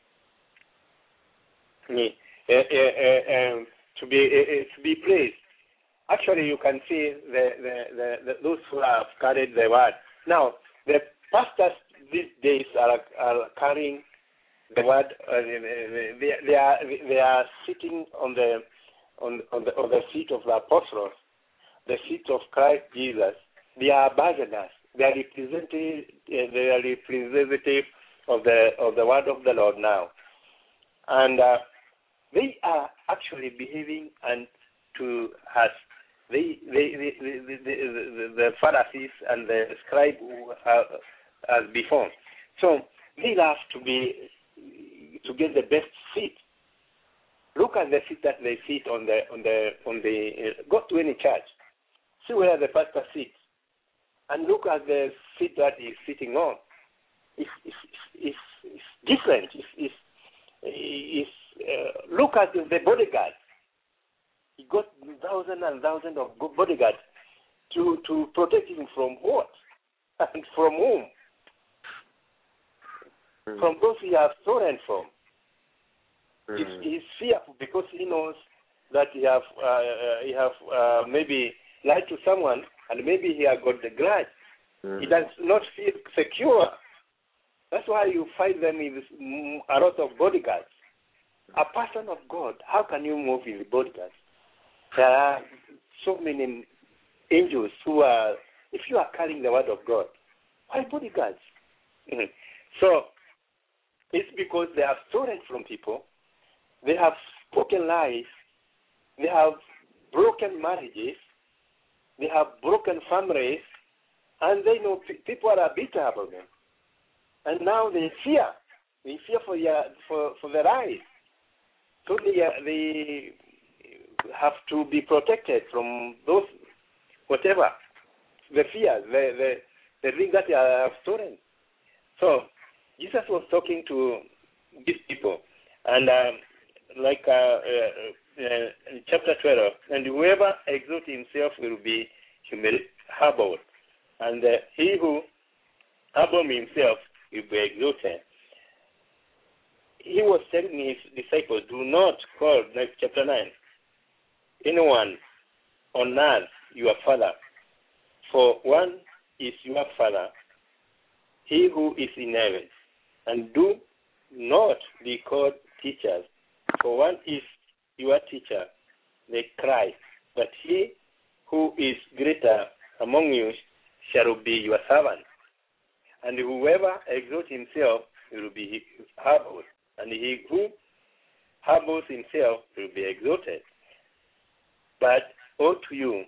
uh, uh, uh, um, to be uh, to be praised. Actually, you can see the, the, the, the, those who have carried the word. Now, the pastors these days are, are carrying the word. Uh, they, they are they are sitting on the on on the on the seat of the apostles, the seat of Christ Jesus. They are ambassadors. They are representative. They are representative of the of the word of the Lord now, and uh, they are actually behaving and to us. They, they, they, they, they, the, the Pharisees and the scribes uh, as before. So they love to be to get the best seat. Look at the seat that they sit on the on the on the. Uh, go to any church, see where the pastor sits, and look at the seat that he's sitting on. It's it's, it's, it's different. It's, it's, it's uh, look at the bodyguard. He got thousands and thousands of bodyguards to, to protect him from what? And from whom? Mm. From those he has stolen from. Mm. He's, he's fearful because he knows that he have uh, he have uh, maybe lied to someone and maybe he has got the grudge. Mm. He does not feel secure. That's why you find them with a lot of bodyguards. A person of God, how can you move with bodyguards? There are so many angels who are, if you are carrying the word of God, why bodyguards? Mm-hmm. So, it's because they have stolen from people, they have spoken lies, they have broken marriages, they have broken families, and they know p- people are bitter about them. And now they fear. They fear for their, for, for their lives. So they, uh, they have to be protected from those, whatever, the fears, the, the, the things that they have stolen. So Jesus was talking to these people, and um, like uh, uh, uh, chapter twelve, and whoever exalts himself will be humbled, and uh, he who humbles himself will be exalted. He was telling his disciples, do not call, like chapter nine, anyone on earth your father, for one is your father, he who is in heaven. And do not be called teachers, for one is your teacher, the Christ. But he who is greater among you shall be your servant. And whoever exalts himself will be humbled, and he who humbles himself will be exalted. But woe to you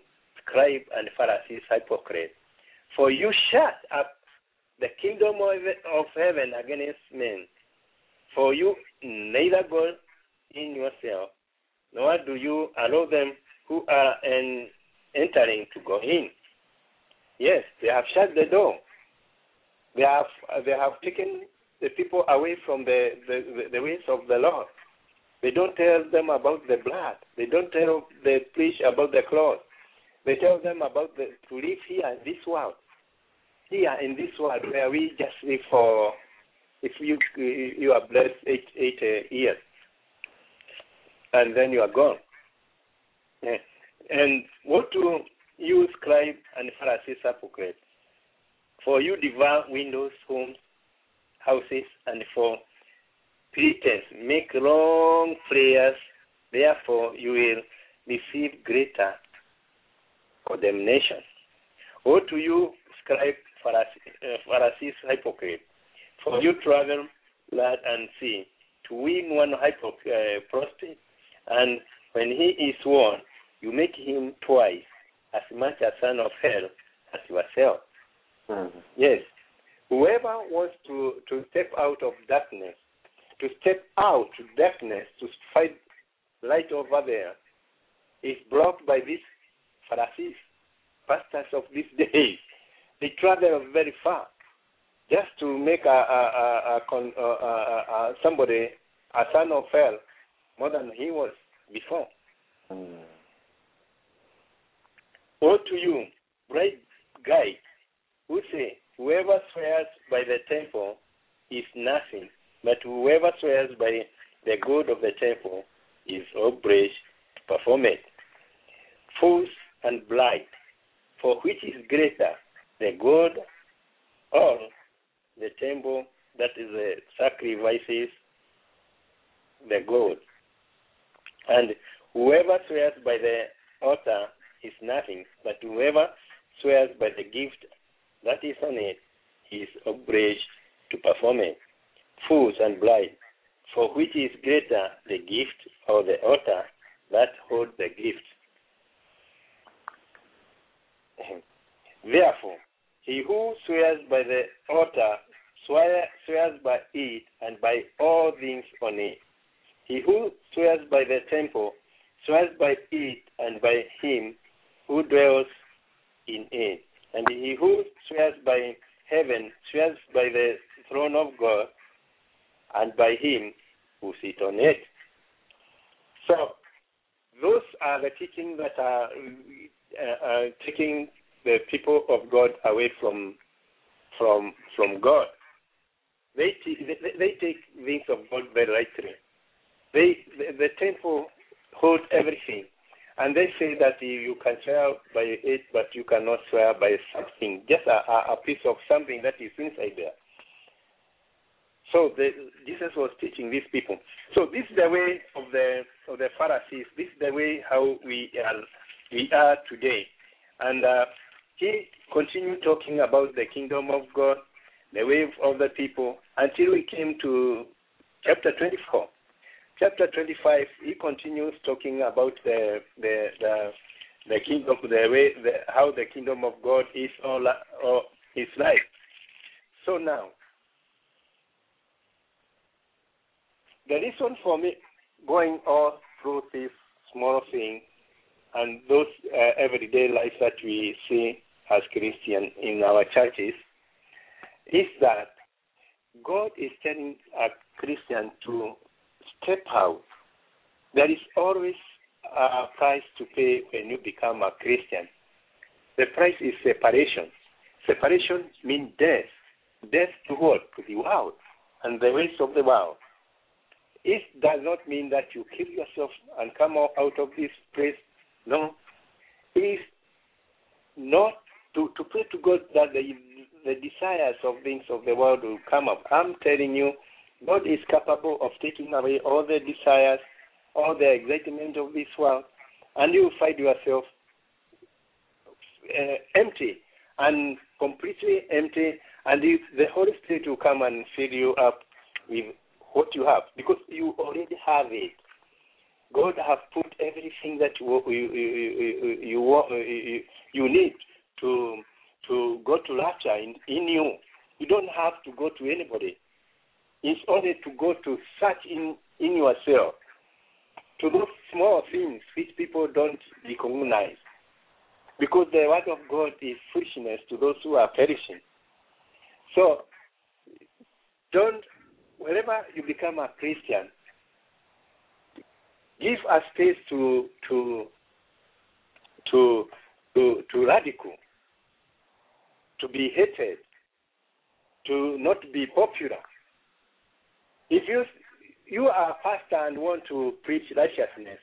scribe and Pharisees, hypocrite, for you shut up the kingdom of, of heaven against men. For you neither go in yourself, nor do you allow them who are en- entering to go in. Yes, they have shut the door. They have they have taken the people away from the, the, the ways of the Lord. They don't tell them about the blood. They don't tell they preach about the cross. They tell them about the, to live here in this world. Here in this world where we just live for, if you you are blessed eight eight uh, years, and then you are gone. Yeah. And what do you, scribe and Pharisees, hypocrites? For you devour windows, homes, houses, and for pretense make long prayers. Therefore, you will receive greater condemnation. Woe to you, scribe, Pharisees, hypocrite! For you travel land and sea to win one hypocrite, uh, prostrate, and when he is won, you make him twice as much a son of hell as yourself. Mm-hmm. Yes. Whoever wants to, to step out of darkness, to step out to darkness, to find light over there, is blocked by these Pharisees, pastors of these days. They travel very far just to make a, a, a, a, a, a, a somebody a son of hell more than he was before. Mm. Woe to you, bright guide, who say, whoever swears by the temple is nothing, but whoever swears by the God of the temple is obliged to perform it. Fools and blind, for which is greater, the God or the temple that is the sacrifices the God? And whoever swears by the altar is nothing, but whoever swears by the gift that is on it is obliged to perform it. Fools and blind, for which is greater, the gift or the altar that holds the gift? Therefore, he who swears by the altar swear, swears by it and by all things on it. He who swears by the temple swears by it and by him who dwells in it. And he who swears by heaven swears by the throne of God and by him who sits on it. So, those are the teachings that are uh, uh, taking the people of God away from from from God. They t- they, they take things of God very lightly. They the, the temple holds everything, and they say that you can swear by it, but you cannot swear by something, just a, a piece of something that is inside there. So the, Jesus was teaching these people. So this is the way of the of the Pharisees. This is the way how we are we are today, and uh, he continued talking about the kingdom of God, the way of the people, until we came to chapter twenty-four. Chapter twenty-five, he continues talking about the the the, the kingdom, the way, the, how the kingdom of God is all or is like. So now, the reason for me going all through this small thing and those uh, everyday life that we see as Christians in our churches is that God is telling a Christian to step out. There is always a price to pay when you become a Christian. The price is separation. Separation means death. Death to what? To the world and the ways of the world. It does not mean that you kill yourself and come out of this place. No. It is not to, to pray to God that the, the desires of things of the world will come up. I'm telling you, God is capable of taking away all the desires, all the excitement of this world, and you will find yourself uh, empty and completely empty, and the, the Holy Spirit will come and fill you up with what you have, because you already have it. God have put everything that you you you, you, you, you need to to go to rapture in, in you. You don't have to go to anybody. It's only to go to search in, in yourself, to those small things which people don't recognize. Because the word of God is foolishness to those who are perishing. So, don't, whenever you become a Christian, give a space to to to to, to radical, to be hated, to not be popular. If you you are a pastor and want to preach righteousness,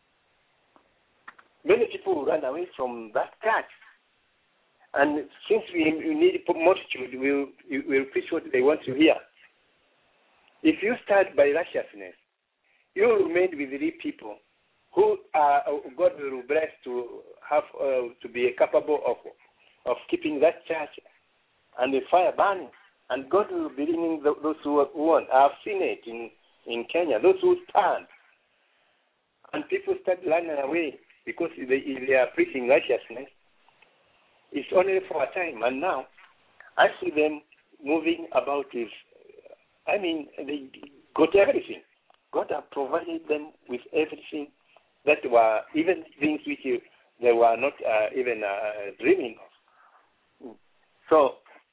many people will run away from that church. And since we, we need multitude, we'll, we'll preach what they want to hear. If you start by righteousness, you will remain with the people who are, God will bless to have uh, to be capable of of keeping that church and the fire burning. And God will be bringing those who want. I've seen it in, in Kenya, those who stand. And people start running away because they, they are preaching righteousness. It's only for a time. And now, I see them moving about with, I mean, they got everything. God has provided them with everything that were, even things which you, they were not uh, even uh, dreaming of. So,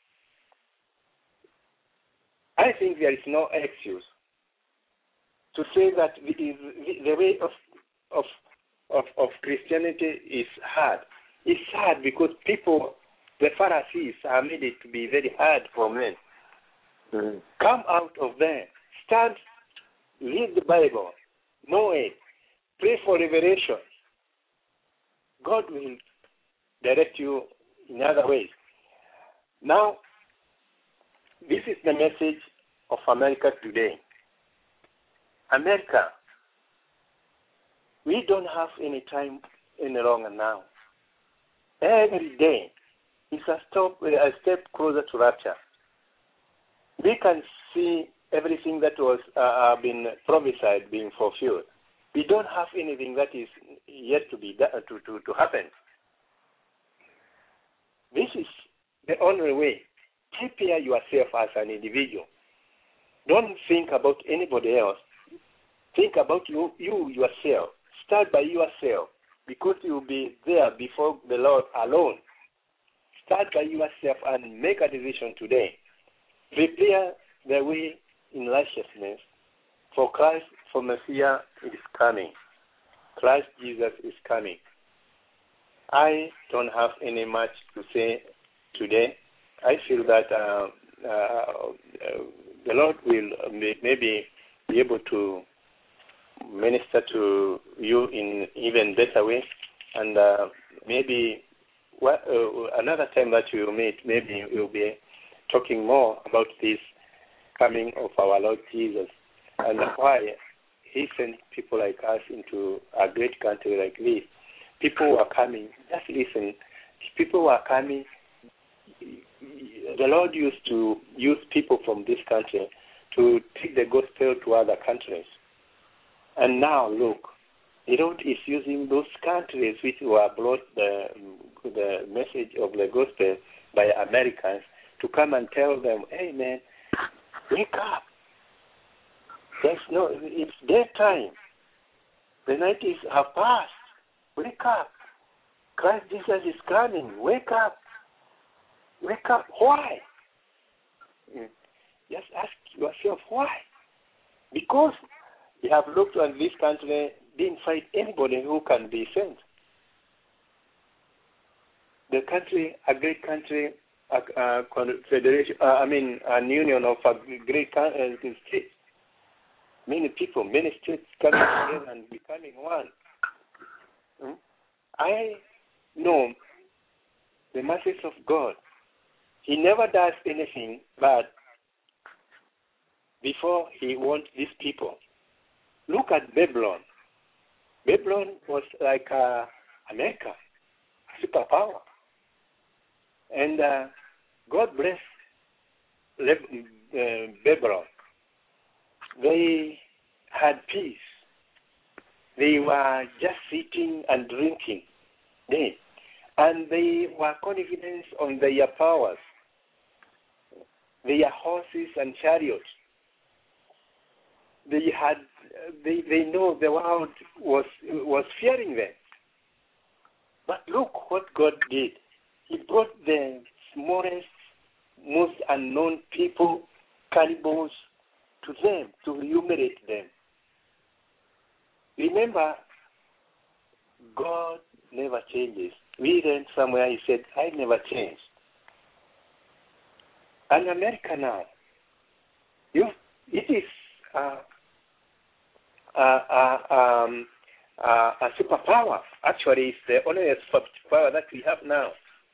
I think there is no excuse to say that the way of of of, of Christianity is hard. It's hard because people, the Pharisees, are made it to be very hard for men. Mm-hmm. Come out of there, stand, read the Bible, know it, pray for revelation. God will direct you in other ways. Now, this is the message of America today. America, we don't have any time any longer now. Every day is a step, a step closer to rapture. We can see everything that was uh, been prophesied being fulfilled. We don't have anything that is yet to be done, to, to, to happen. This is the only way. Prepare yourself as an individual. Don't think about anybody else. Think about you, you yourself. Start by yourself, because you will be there before the Lord alone. Start by yourself and make a decision today. Prepare the way in righteousness, for Christ, for Messiah is coming. Christ Jesus is coming. I don't have any much to say today. I feel that uh, uh, uh, the Lord will maybe be able to minister to you in even better way, and uh, maybe well, uh, another time that we will meet, maybe we'll be talking more about this coming of our Lord Jesus and why He sent people like us into a great country like this. People who are coming, just listen. People who are coming. The Lord used to use people from this country to take the gospel to other countries. And now, look, the Lord is using those countries which were brought the, the message of the gospel by Americans to come and tell them, hey, man, wake up. There's no, it's daytime. The night is have passed. Wake up. Christ Jesus is coming. Wake up. Wake up. Why? Just ask yourself why. Because you have looked at this country, didn't find anybody who can be sent. The country, a great country, a, a confederation, uh, I mean, an union of a great uh, states. Many people, many states coming together and becoming one. Hmm? I know the mercies of God. He never does anything bad before He wants these people. Look at Babylon. Babylon was like uh, America, a superpower. And uh, God bless uh, Babylon. They had peace. They they were just sitting and drinking. They, and they were confident on their powers, their horses and chariots. They had, they, they know the world was was fearing them. But look what God did. He brought the smallest, most unknown people, cannibals, to them, to humiliate them. Remember, God never changes. We read somewhere, he said, I never changed. And America now, you, it is uh, uh, uh, um, uh, a superpower. Actually, it's the only superpower that we have now.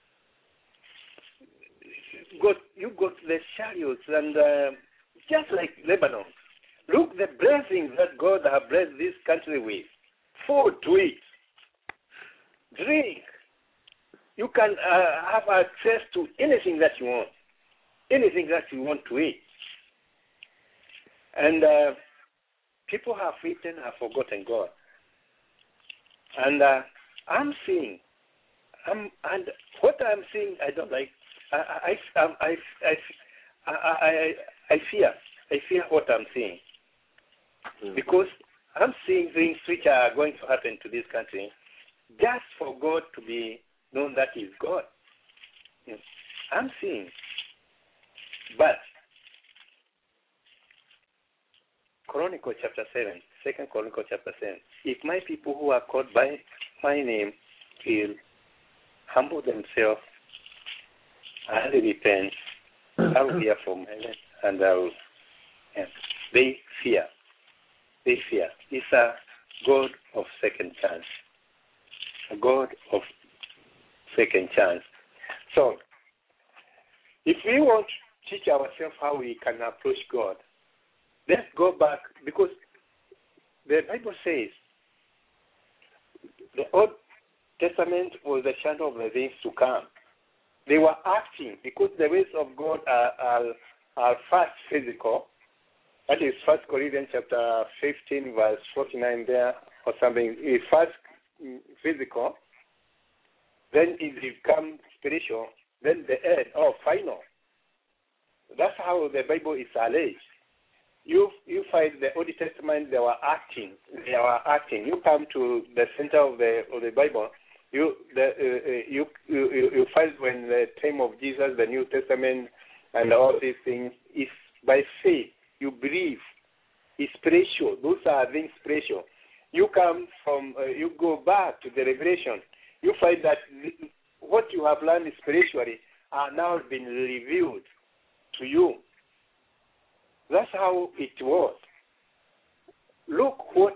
Got, you got the chariots and uh, just like Lebanon. Look the blessings that God has blessed this country with. Food to eat. Drink. You can uh, have access to anything that you want. Anything that you want to eat. And uh, people have eaten, have forgotten God. And uh, I'm seeing, I'm, and what I'm seeing, I don't like. I, I, I, I, I, I, I fear. I fear what I'm seeing. Mm-hmm. Because I'm seeing things which are going to happen to this country just for God to be known that He is God. Yes. I'm seeing. But Chronicles chapter seven, Second Chronicles chapter seven. If my people who are called by my name will humble themselves and repent, I will hear from heaven and I will. And they fear. They fear. It's a God of second chance. A God of second chance. So, if we want to teach ourselves how we can approach God, let's go back, because the Bible says the Old Testament was the shadow of the things to come. They were acting because the ways of God are, are, are first physical. That is First Corinthians chapter fifteen, verse forty-nine there, or something. It's first physical, then it becomes spiritual, then the end, or final. That's how the Bible is alleged. You you find the Old Testament, they were acting. They were acting. You come to the center of the of the Bible, you the uh, you, you you find when the time of Jesus, the New Testament, and all these things is by faith. You believe. It's spiritual. Those are things spiritual. You come from, uh, you go back to the Revelation. You find that what you have learned spiritually are now been revealed to you. That's how it was. Look what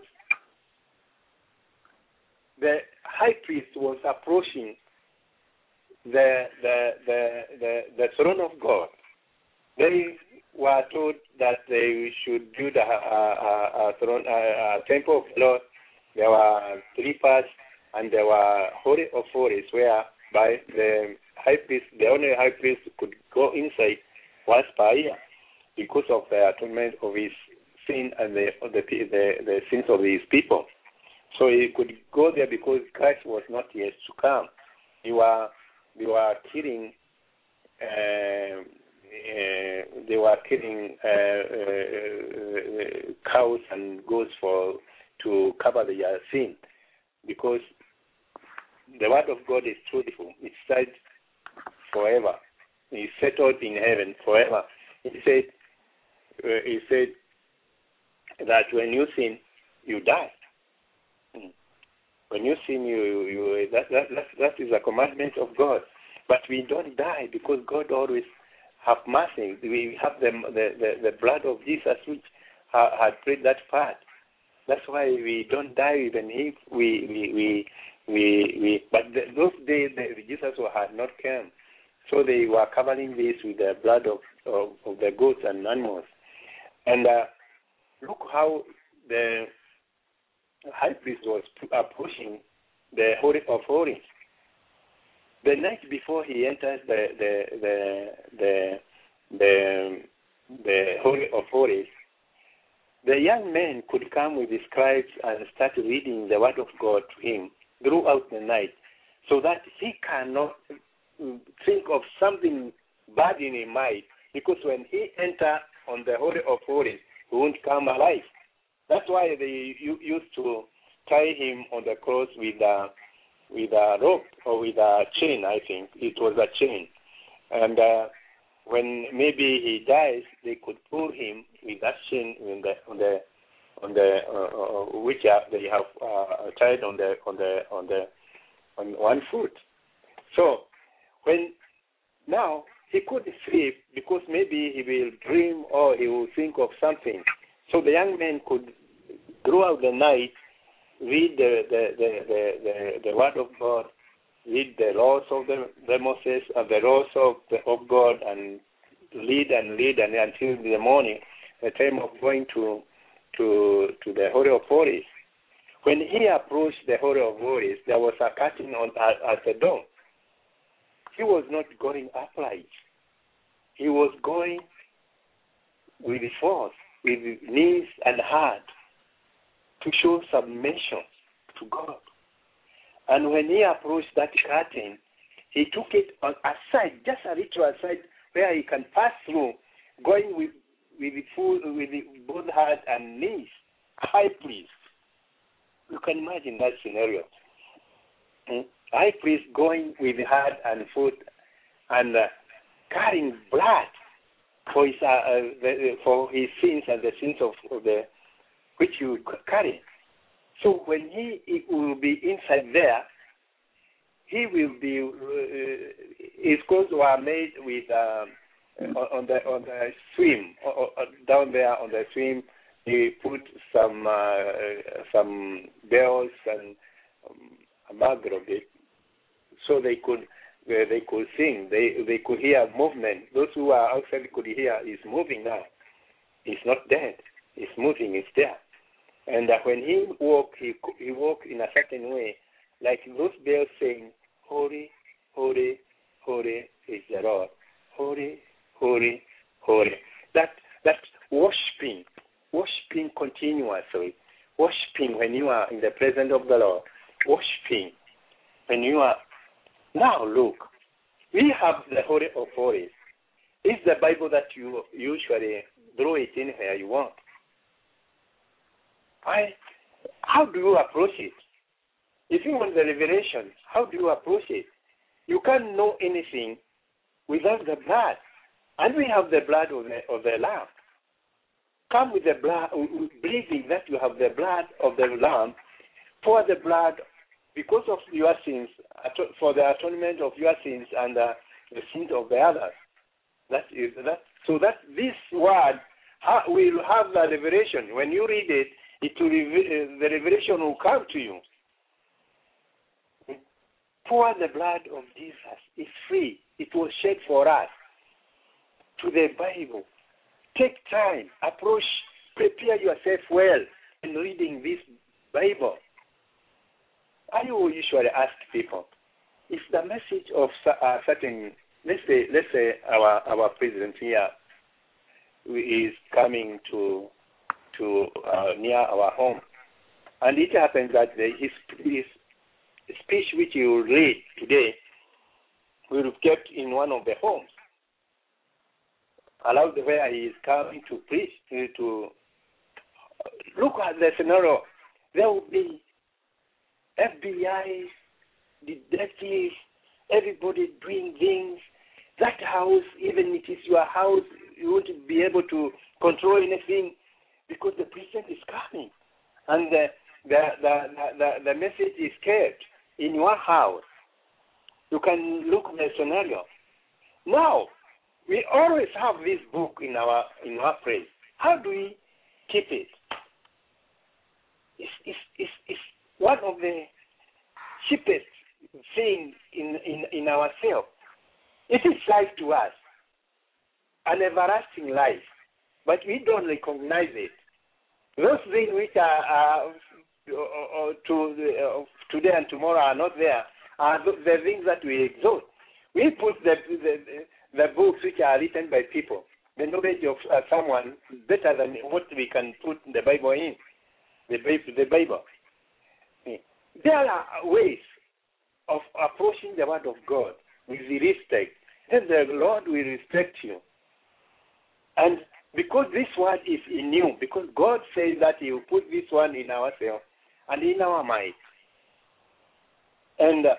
the high priest was approaching the the the the, the throne of God. They were told that they should build a, a, a, throne, a, a temple of the Lord. There were three parts, and there were holy of holies, whereby the high priest, the only high priest, could go inside once per year because of the atonement of his sin and the the, the the sins of his people. So he could go there because Christ was not yet to come. They were they were killing. Uh, uh, they were killing uh, uh, uh, cows and goats for to cover their sin, because the word of God is truthful. It's said forever. It's settled in heaven forever. He said. Uh, he said that when you sin, you die. When you sin, you, you that, that that that is a commandment of God. But we don't die because God always have mercy. We have the the, the, the blood of Jesus which ha, had played that part. That's why we don't die even if we we we we, we but the, those days the, Jesus had not come, so they were covering this with the blood of of, of the goats and animals. And uh, look how the high priest was approaching the Holy of Holies. The night before he enters the the the the the, the Holy of Holies, the young men could come with the scribes and start reading the word of God to him throughout the night, so that he cannot think of something bad in his mind, because when he enter on the Holy of Holies, he won't come alive. That's why they used to tie him on the cross with a, with a rope or with a chain, I think. It was a chain. And uh, when maybe he dies, they could pull him with that chain in the, on the on the uh, which they have uh, tied on the on the on the on one foot. So when now he could sleep, because maybe he will dream or he will think of something. So the young man could throughout the night read the the the the, the, the word of God, read the laws of the, the Moses and the laws of the, of God, and lead and lead and until the morning, the time of going to to to the Holy of Holies. When he approached the Holy of Holies, there was a curtain on at, at the door. He was not going upright. He was going with force, with knees and heart, to show submission to God. And when he approached that curtain, he took it on aside, just a little aside, where he can pass through, going with with the full, with the both heart and knees, high priest. You can imagine that scenario. High priest going with heart and foot and uh, carrying blood for his uh, uh, the, for his sins and the sins of, of the which you carry. So when he, he will be inside there, he will be. Uh, his clothes were made with um, on the on the swim or, or down there on the swim. He put some uh, some bells and um, a bag of it, so they could uh, they could sing. They they could hear movement. Those who are outside could hear. He's moving now. He's not dead. He's moving. He's there. And uh, when he walked, he he walked in a certain way, like those bells saying, "Holy, holy, holy is the Lord. Holy, holy, holy." That that worshiping, worshiping continuously, worshiping when you are in the presence of the Lord, worshiping when you are. Now look, we have the Holy of Holies. It's the Bible that you usually throw it anywhere you want. I, how do you approach it? If you want the revelation, how do you approach it? You can't know anything without the blood. And we have the blood of the, of the Lamb. Come with the blood, believing that you have the blood of the Lamb, pour the blood because of your sins, for the atonement of your sins and uh, the sins of the others. That is that. So that this word ha, will have the revelation. When you read it, it will, uh, the revelation will come to you. Pour the blood of Jesus. It's free. It was shed for us. To the Bible. Take time. Approach. Prepare yourself well in reading this Bible. I will usually ask people, if the message of a certain, let's say, let's say our our president here is coming to to uh, near our home, and it happens that the, his his speech which he will read today will be kept in one of the homes, allowed where he is coming to preach to, to look at the scenario. There will be F B I, detectives, everybody doing things. That house, even if it is your house, you won't be able to control anything because the president is coming. And the, the, the, the, the message is kept in your house. You can look at the scenario. Now, we always have this book in our in our place. How do we keep it? It's, it's, it's, it's one of the cheapest things in, in, in ourselves. It is life to us, an everlasting life, but we don't recognize it. Those things which are uh, uh, to, uh, today and tomorrow are not there are the, the things that we exalt. We put the, the, the books which are written by people. the knowledge of uh, someone better than what we can put the Bible in, the Bible. The Bible. There are ways of approaching the Word of God with respect. Then the Lord will respect you. And because this word is in you, because God says that He will put this one in ourselves and in our mind. And uh,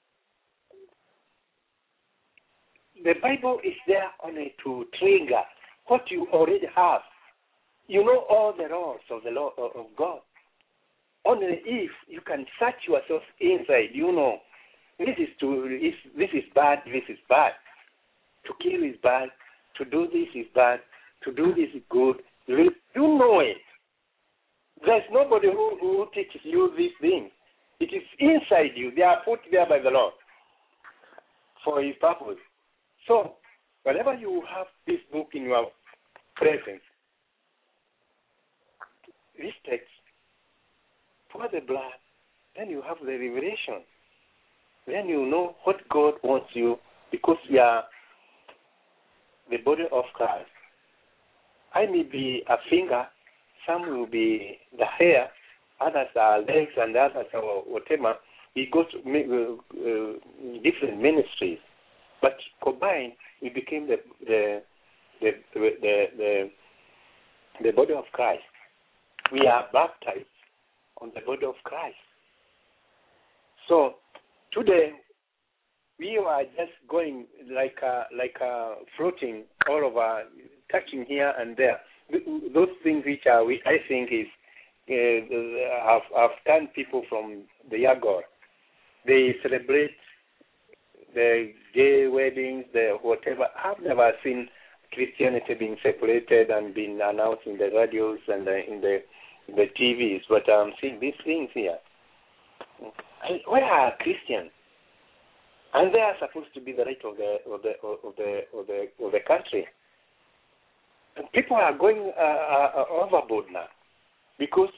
the Bible is there only to trigger what you already have. You know all the laws of the law of God. Only if you can search yourself inside, you know this is to is, this is bad, this is bad. To kill is bad. To do this is bad. To do this is good. You know it. There's nobody who, who teaches you these things. It is inside you. They are put there by the Lord for His purpose. So, whenever you have this book in your presence, this text, pour the blood, then you have the revelation. Then you know what God wants you, because you are the body of Christ. I may be a finger, some will be the hair, others are legs, and others are whatever. We go to uh, different ministries, but combined, we became the the the the the, the, the body of Christ. We are baptized on the body of Christ. So today we are just going like a, like a floating all over, touching here and there. Those things which are, we, I think, is uh, have, have turned people from the Yagor. They celebrate the gay weddings, the whatever. I've never seen Christianity being separated and being announced in the radios and the, in the in the T Vs, but I'm seeing these things here. And where are Christians? And they are supposed to be the right of the of the of the of the of the country. And people are going uh, uh, overboard now, because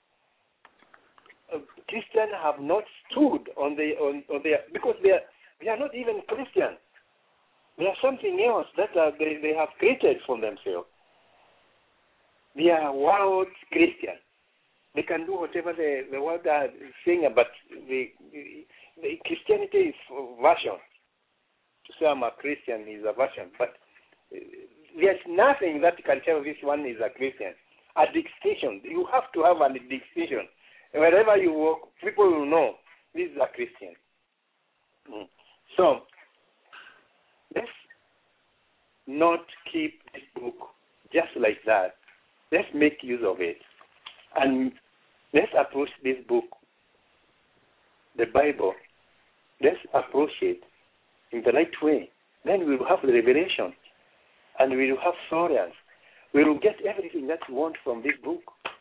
uh, Christians have not stood on the on, on their, because they are they are not even Christian. They are something else that uh, they they have created for themselves. They are world Christians. They can do whatever the, the world are saying, but the, the Christianity is a version. To say I'm a Christian is a version, but there's nothing that can tell this one is a Christian. A distinction. You have to have a distinction. Wherever you walk, people will know this is a Christian. Mm. So, let's not keep this book just like that. Let's make use of it. And let's approach this book, the Bible, let's approach it in the right way. Then we will have the revelation, and we will have stories. We will get everything that we want from this book,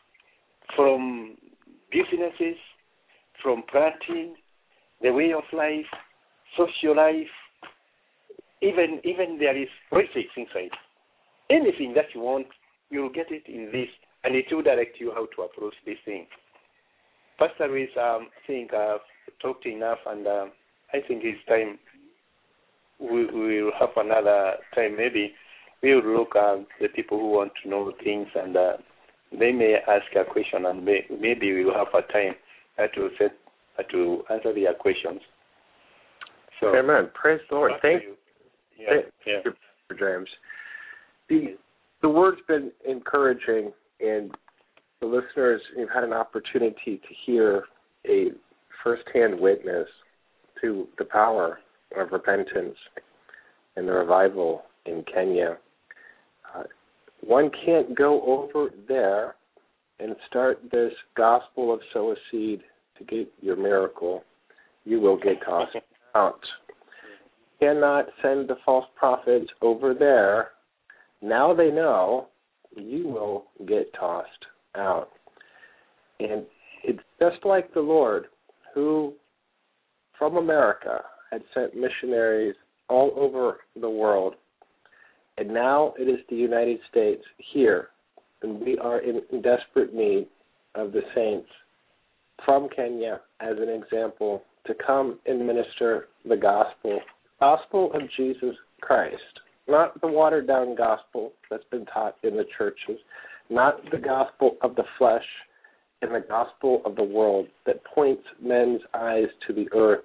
from businesses, from planting, the way of life, social life, even even there is politics inside. Anything that you want, you will get it in this, and it will direct you how to approach this thing. Pastor Luis, um, I think I've talked enough, and uh, I think it's time we we will have another time. Maybe we will look at the people who want to know things, and uh, they may ask a question, and may, maybe we will have a time uh, to set uh, to answer their questions. So, amen. Praise the Lord. Thank you, yeah, thank yeah. you, James. The the word's been encouraging, and the listeners, you've had an opportunity to hear a firsthand witness to the power of repentance and the revival in Kenya. Uh, one can't go over there and start this gospel of sow a seed to get your miracle. You will get tossed out. You cannot send the false prophets over there. Now they know you will get tossed out. And it's just like the Lord, who from America had sent missionaries all over the world. And now it is the United States here, and we are in desperate need of the saints from Kenya as an example to come and minister the gospel, gospel of Jesus Christ not the watered-down gospel that's been taught in the churches, not the gospel of the flesh and the gospel of the world that points men's eyes to the earth.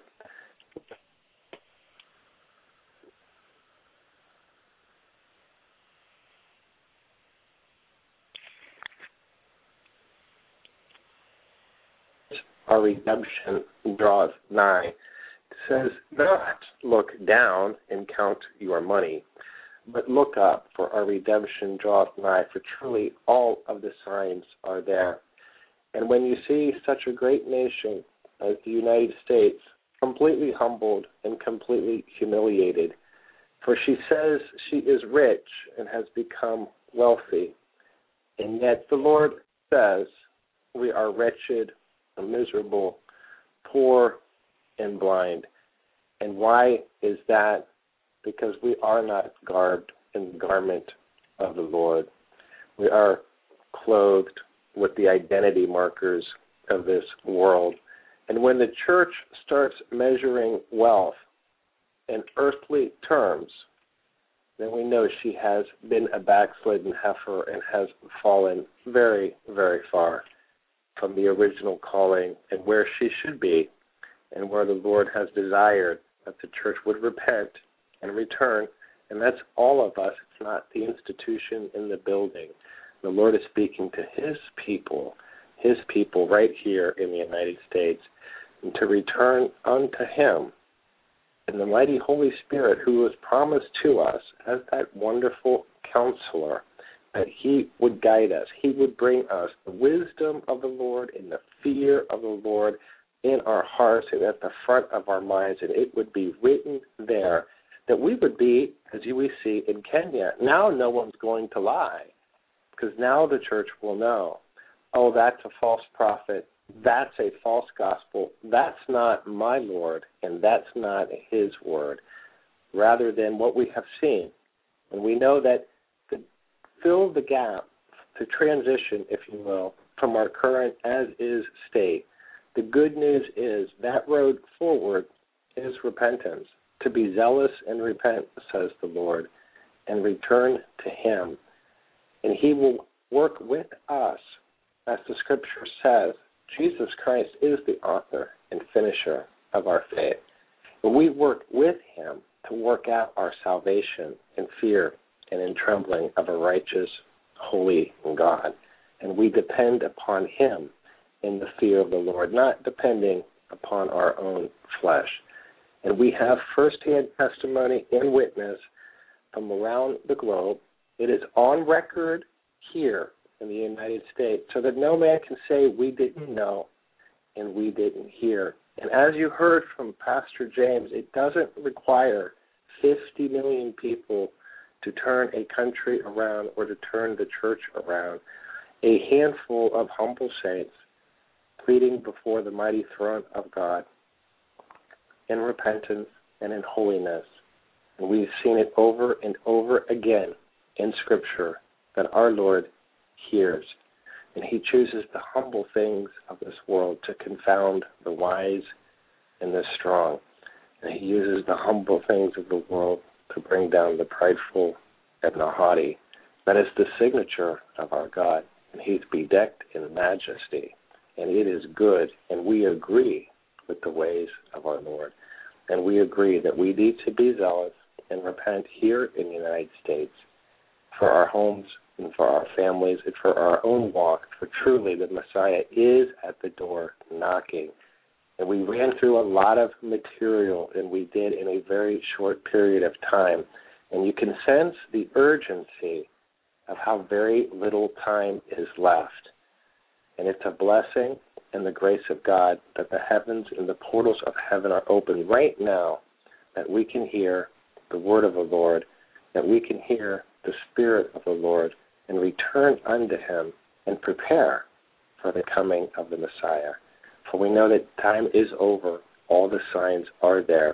Our redemption draws nigh. It says, not look down and count your money, but look up, for our redemption draws nigh, for truly all of the signs are there. And when you see such a great nation as the United States completely humbled and completely humiliated, for she says she is rich and has become wealthy, and yet the Lord says we are wretched, miserable, poor, and blind. And why is that? Because we are not garbed in the garment of the Lord. We are clothed with the identity markers of this world. And when the church starts measuring wealth in earthly terms, then we know she has been a backslidden heifer and has fallen very, very far from the original calling and where she should be, and where the Lord has desired that the church would repent and return. And that's all of us. It's not the institution in the building. The Lord is speaking to his people, his people right here in the United States, and to return unto him. And the mighty Holy Spirit, who was promised to us as that wonderful counselor, that he would guide us. He would bring us the wisdom of the Lord and the fear of the Lord in our hearts and at the front of our minds, and it would be written there that we would be, as we see in Kenya. Now no one's going to lie, because now the church will know, oh, that's a false prophet, that's a false gospel, that's not my Lord, and that's not his word, rather than what we have seen. And we know that fill the gap, to transition, if you will, from our current as-is state. The good news is that road forward is repentance, to be zealous and repent, says the Lord, and return to him. And he will work with us, as the scripture says. Jesus Christ is the author and finisher of our faith. And we work with him to work out our salvation in fear and in trembling of a righteous, holy God. And we depend upon him in the fear of the Lord, not depending upon our own flesh. And we have firsthand testimony and witness from around the globe. It is on record here in the United States, so that no man can say we didn't know and we didn't hear. And as you heard from Pastor James, it doesn't require fifty million people to turn a country around or to turn the church around. A handful of humble saints pleading before the mighty throne of God in repentance and in holiness. And we've seen it over and over again in Scripture that our Lord hears. And he chooses the humble things of this world to confound the wise and the strong. And he uses the humble things of the world to bring down the prideful and the haughty. That is the signature of our God. And he's bedecked in majesty. And it is good. And we agree with the ways of our Lord. And we agree that we need to be zealous and repent here in the United States for our homes and for our families and for our own walk. For truly the Messiah is at the door knocking. And we ran through a lot of material, and we did in a very short period of time. And you can sense the urgency of how very little time is left. And it's a blessing and the grace of God that the heavens and the portals of heaven are open right now, that we can hear the word of the Lord, that we can hear the Spirit of the Lord and return unto him and prepare for the coming of the Messiah. For we know that time is over. All the signs are there.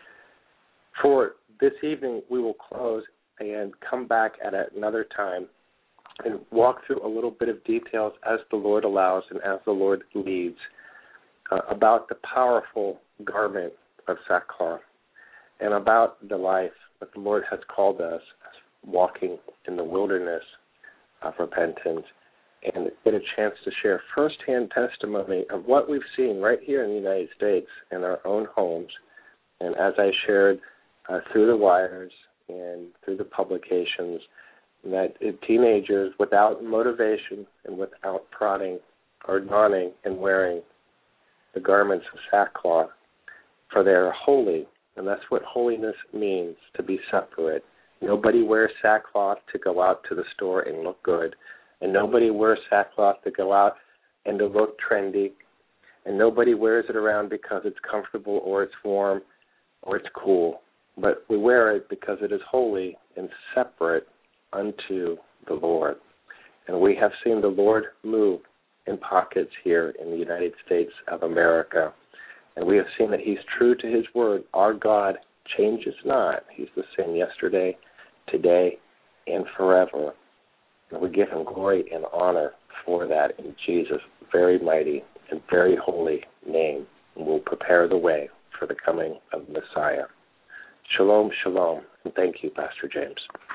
For this evening, we will close and come back at another time and walk through a little bit of details as the Lord allows and as the Lord leads uh, about the powerful garment of sackcloth and about the life but the Lord has called us walking in the wilderness of repentance and get a chance to share firsthand testimony of what we've seen right here in the United States in our own homes. And as I shared uh, through the wires and through the publications, that teenagers without motivation and without prodding are donning and wearing the garments of sackcloth, for they are holy. And that's what holiness means, to be separate. Nobody wears sackcloth to go out to the store and look good. And nobody wears sackcloth to go out and to look trendy. And nobody wears it around because it's comfortable or it's warm or it's cool. But we wear it because it is holy and separate unto the Lord. And we have seen the Lord move in pockets here in the United States of America. And we have seen that he's true to his word. Our God changes not. He's the same yesterday, today, and forever. And we give him glory and honor for that in Jesus' very mighty and very holy name. And we'll prepare the way for the coming of the Messiah. Shalom, shalom, and thank you, Pastor James.